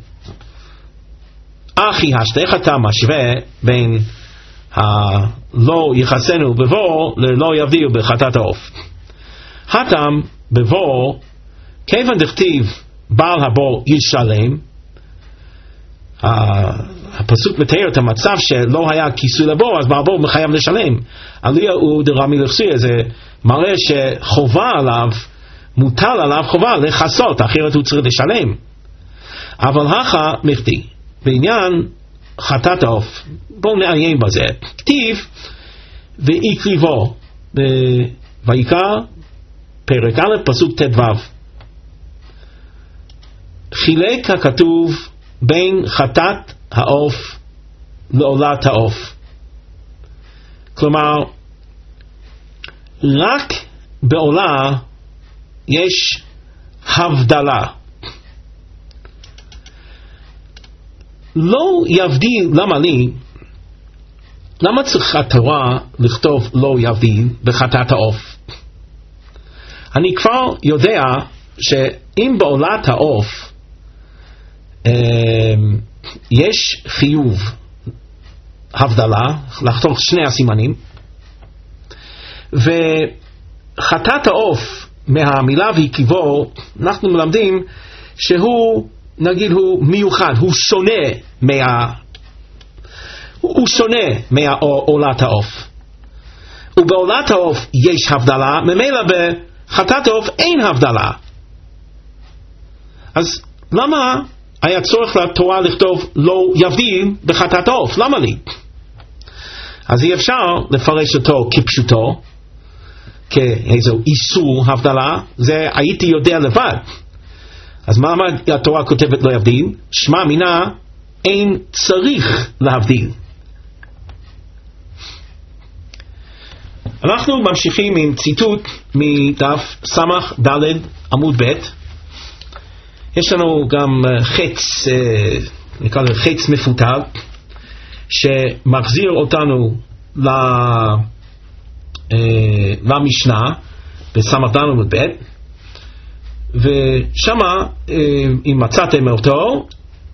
אחי השת, איך אתה משווה בין הלא יחסנו בבור ללא יבדיל בחטאת העוף? הטעם בבור, כיוון דכתיב בעל הבור ישלם, הפסוק מתאר את המצב שלא היה כיסוי לבור, אז בעל הבור מחייב לשלם. עליה הוא דרמי לחסויה, זה מראה שחובה עליו, מוטל עליו חובה לחסות, אחרת הוא צריך לשלם. אבל הכא מכדי, בעניין חטאת העוף, בואו נעיין בזה. כתיב ויקריבו ויקרא פרק א' פסוק ט"ו, חילק הכתוב בין חטאת העוף לעולת העוף. כלומר, רק בעולה יש הבדלה. לא יבדיל, למה צריכה התורה לכתוב לא יבדיל בחטאת העוף? אני כבר יודע שאם בעולת העוף יש חיוב הבדלה, לחתוך שני הסימנים, וחטאת העוף מהמילה ויקריבו, אנחנו מלמדים שהוא, נגיד, הוא מיוחד, הוא שונה מעולת העוף. ובעולת העוף יש הבדלה, ממילא בחטאת העוף אין הבדלה. אז למה היה צורך לתורה לכתוב לא יבדיל בחטאת העוף? למה לי? אז אי אפשר לפרש אותו כפשוטו, כאיזו איסור הבדלה, זה הייתי יודע לבד. אז מה התורה כותבת לא יבדיל? שמע מינה אין צריך להבדיל. אנחנו ממשיכים עם ציטוט מדף סמך ד' עמוד ב'. יש לנו גם נקרא לזה חץ מפותל, שמחזיר אותנו למשנה בסמך ד' עמוד ב', ושמה אם מצאתם אותו,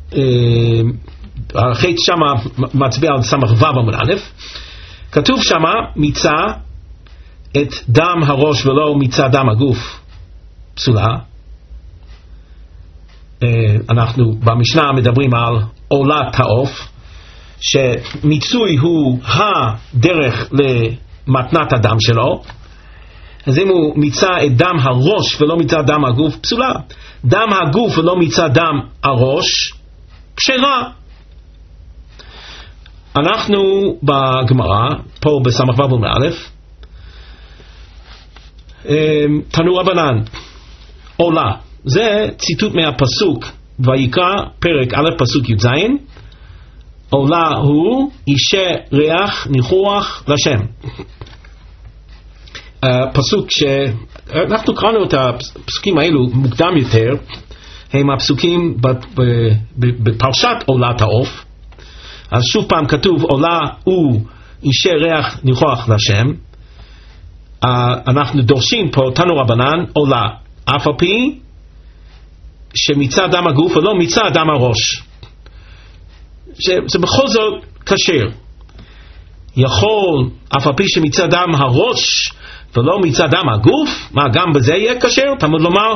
החץ שמה מצביע על סמך ו' עמוד א', כתוב שמה מיצה את דם הראש ולא מיצה דם הגוף פסולה. אנחנו במשנה מדברים על עולת העוף, שמיצוי הוא הדרך למתנת הדם שלו. אז אם הוא מיצה את דם הראש ולא מיצה דם הגוף, פסולה. דם הגוף ולא מיצה דם הראש, כשרה. אנחנו בגמרא, פה בסמך ו' עמוד א', תנו רבנן, עולה. זה ציטוט מהפסוק ויקרא פרק א' פסוק י"ז, עולה הוא אישה ריח ניחוח לשם. פסוק שאנחנו קראנו את הפסוקים האלו מוקדם יותר, הם הפסוקים בפרשת עולת העוף. אז שוב פעם כתוב עולה הוא אישה ריח ניחוח לשם. אנחנו דורשים פה תנו רבנן עולה, אף על פי שמיצה דם הגוף ולא מיצה דם הראש, זה בכל זאת כשר. יכול אף על פי שמיצה דם הראש ולא מצד דם הגוף, מה גם בזה יהיה כשר? תלמוד לומר,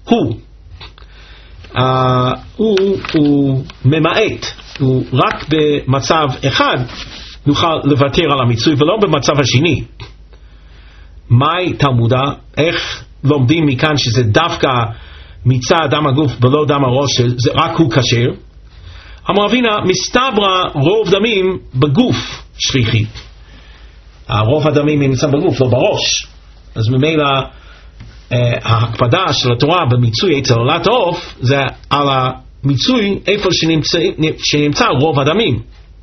הוא ממעט, הוא רק במצב אחד נוכל לוותר על המיצוי ולא במצב השני. מהי תלמודה? איך לומדים מכאן שזה דווקא מצד דם הגוף ולא דם הראש, זה רק הוא כשר? אמר אבינה, מסתברא רוב דמים בגוף שפיכי. רוב הדמים נמצא בגוף, לא בראש. אז ממילא ההקפדה של התורה במיצוי אצל עולת העוף זה על המיצוי איפה שנמצא רוב הדמים.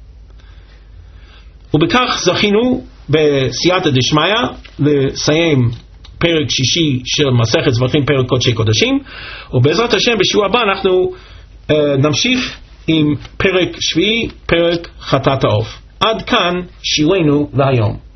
ובכך זכינו בסייעתא דשמיא לסיים פרק שישי של מסכת זבחים, פרק קודשי קודשים, ובעזרת השם בשיעור הבא אנחנו נמשיך עם פרק שביעי, פרק חטאת העוף. עד כאן שיעורנו להיום.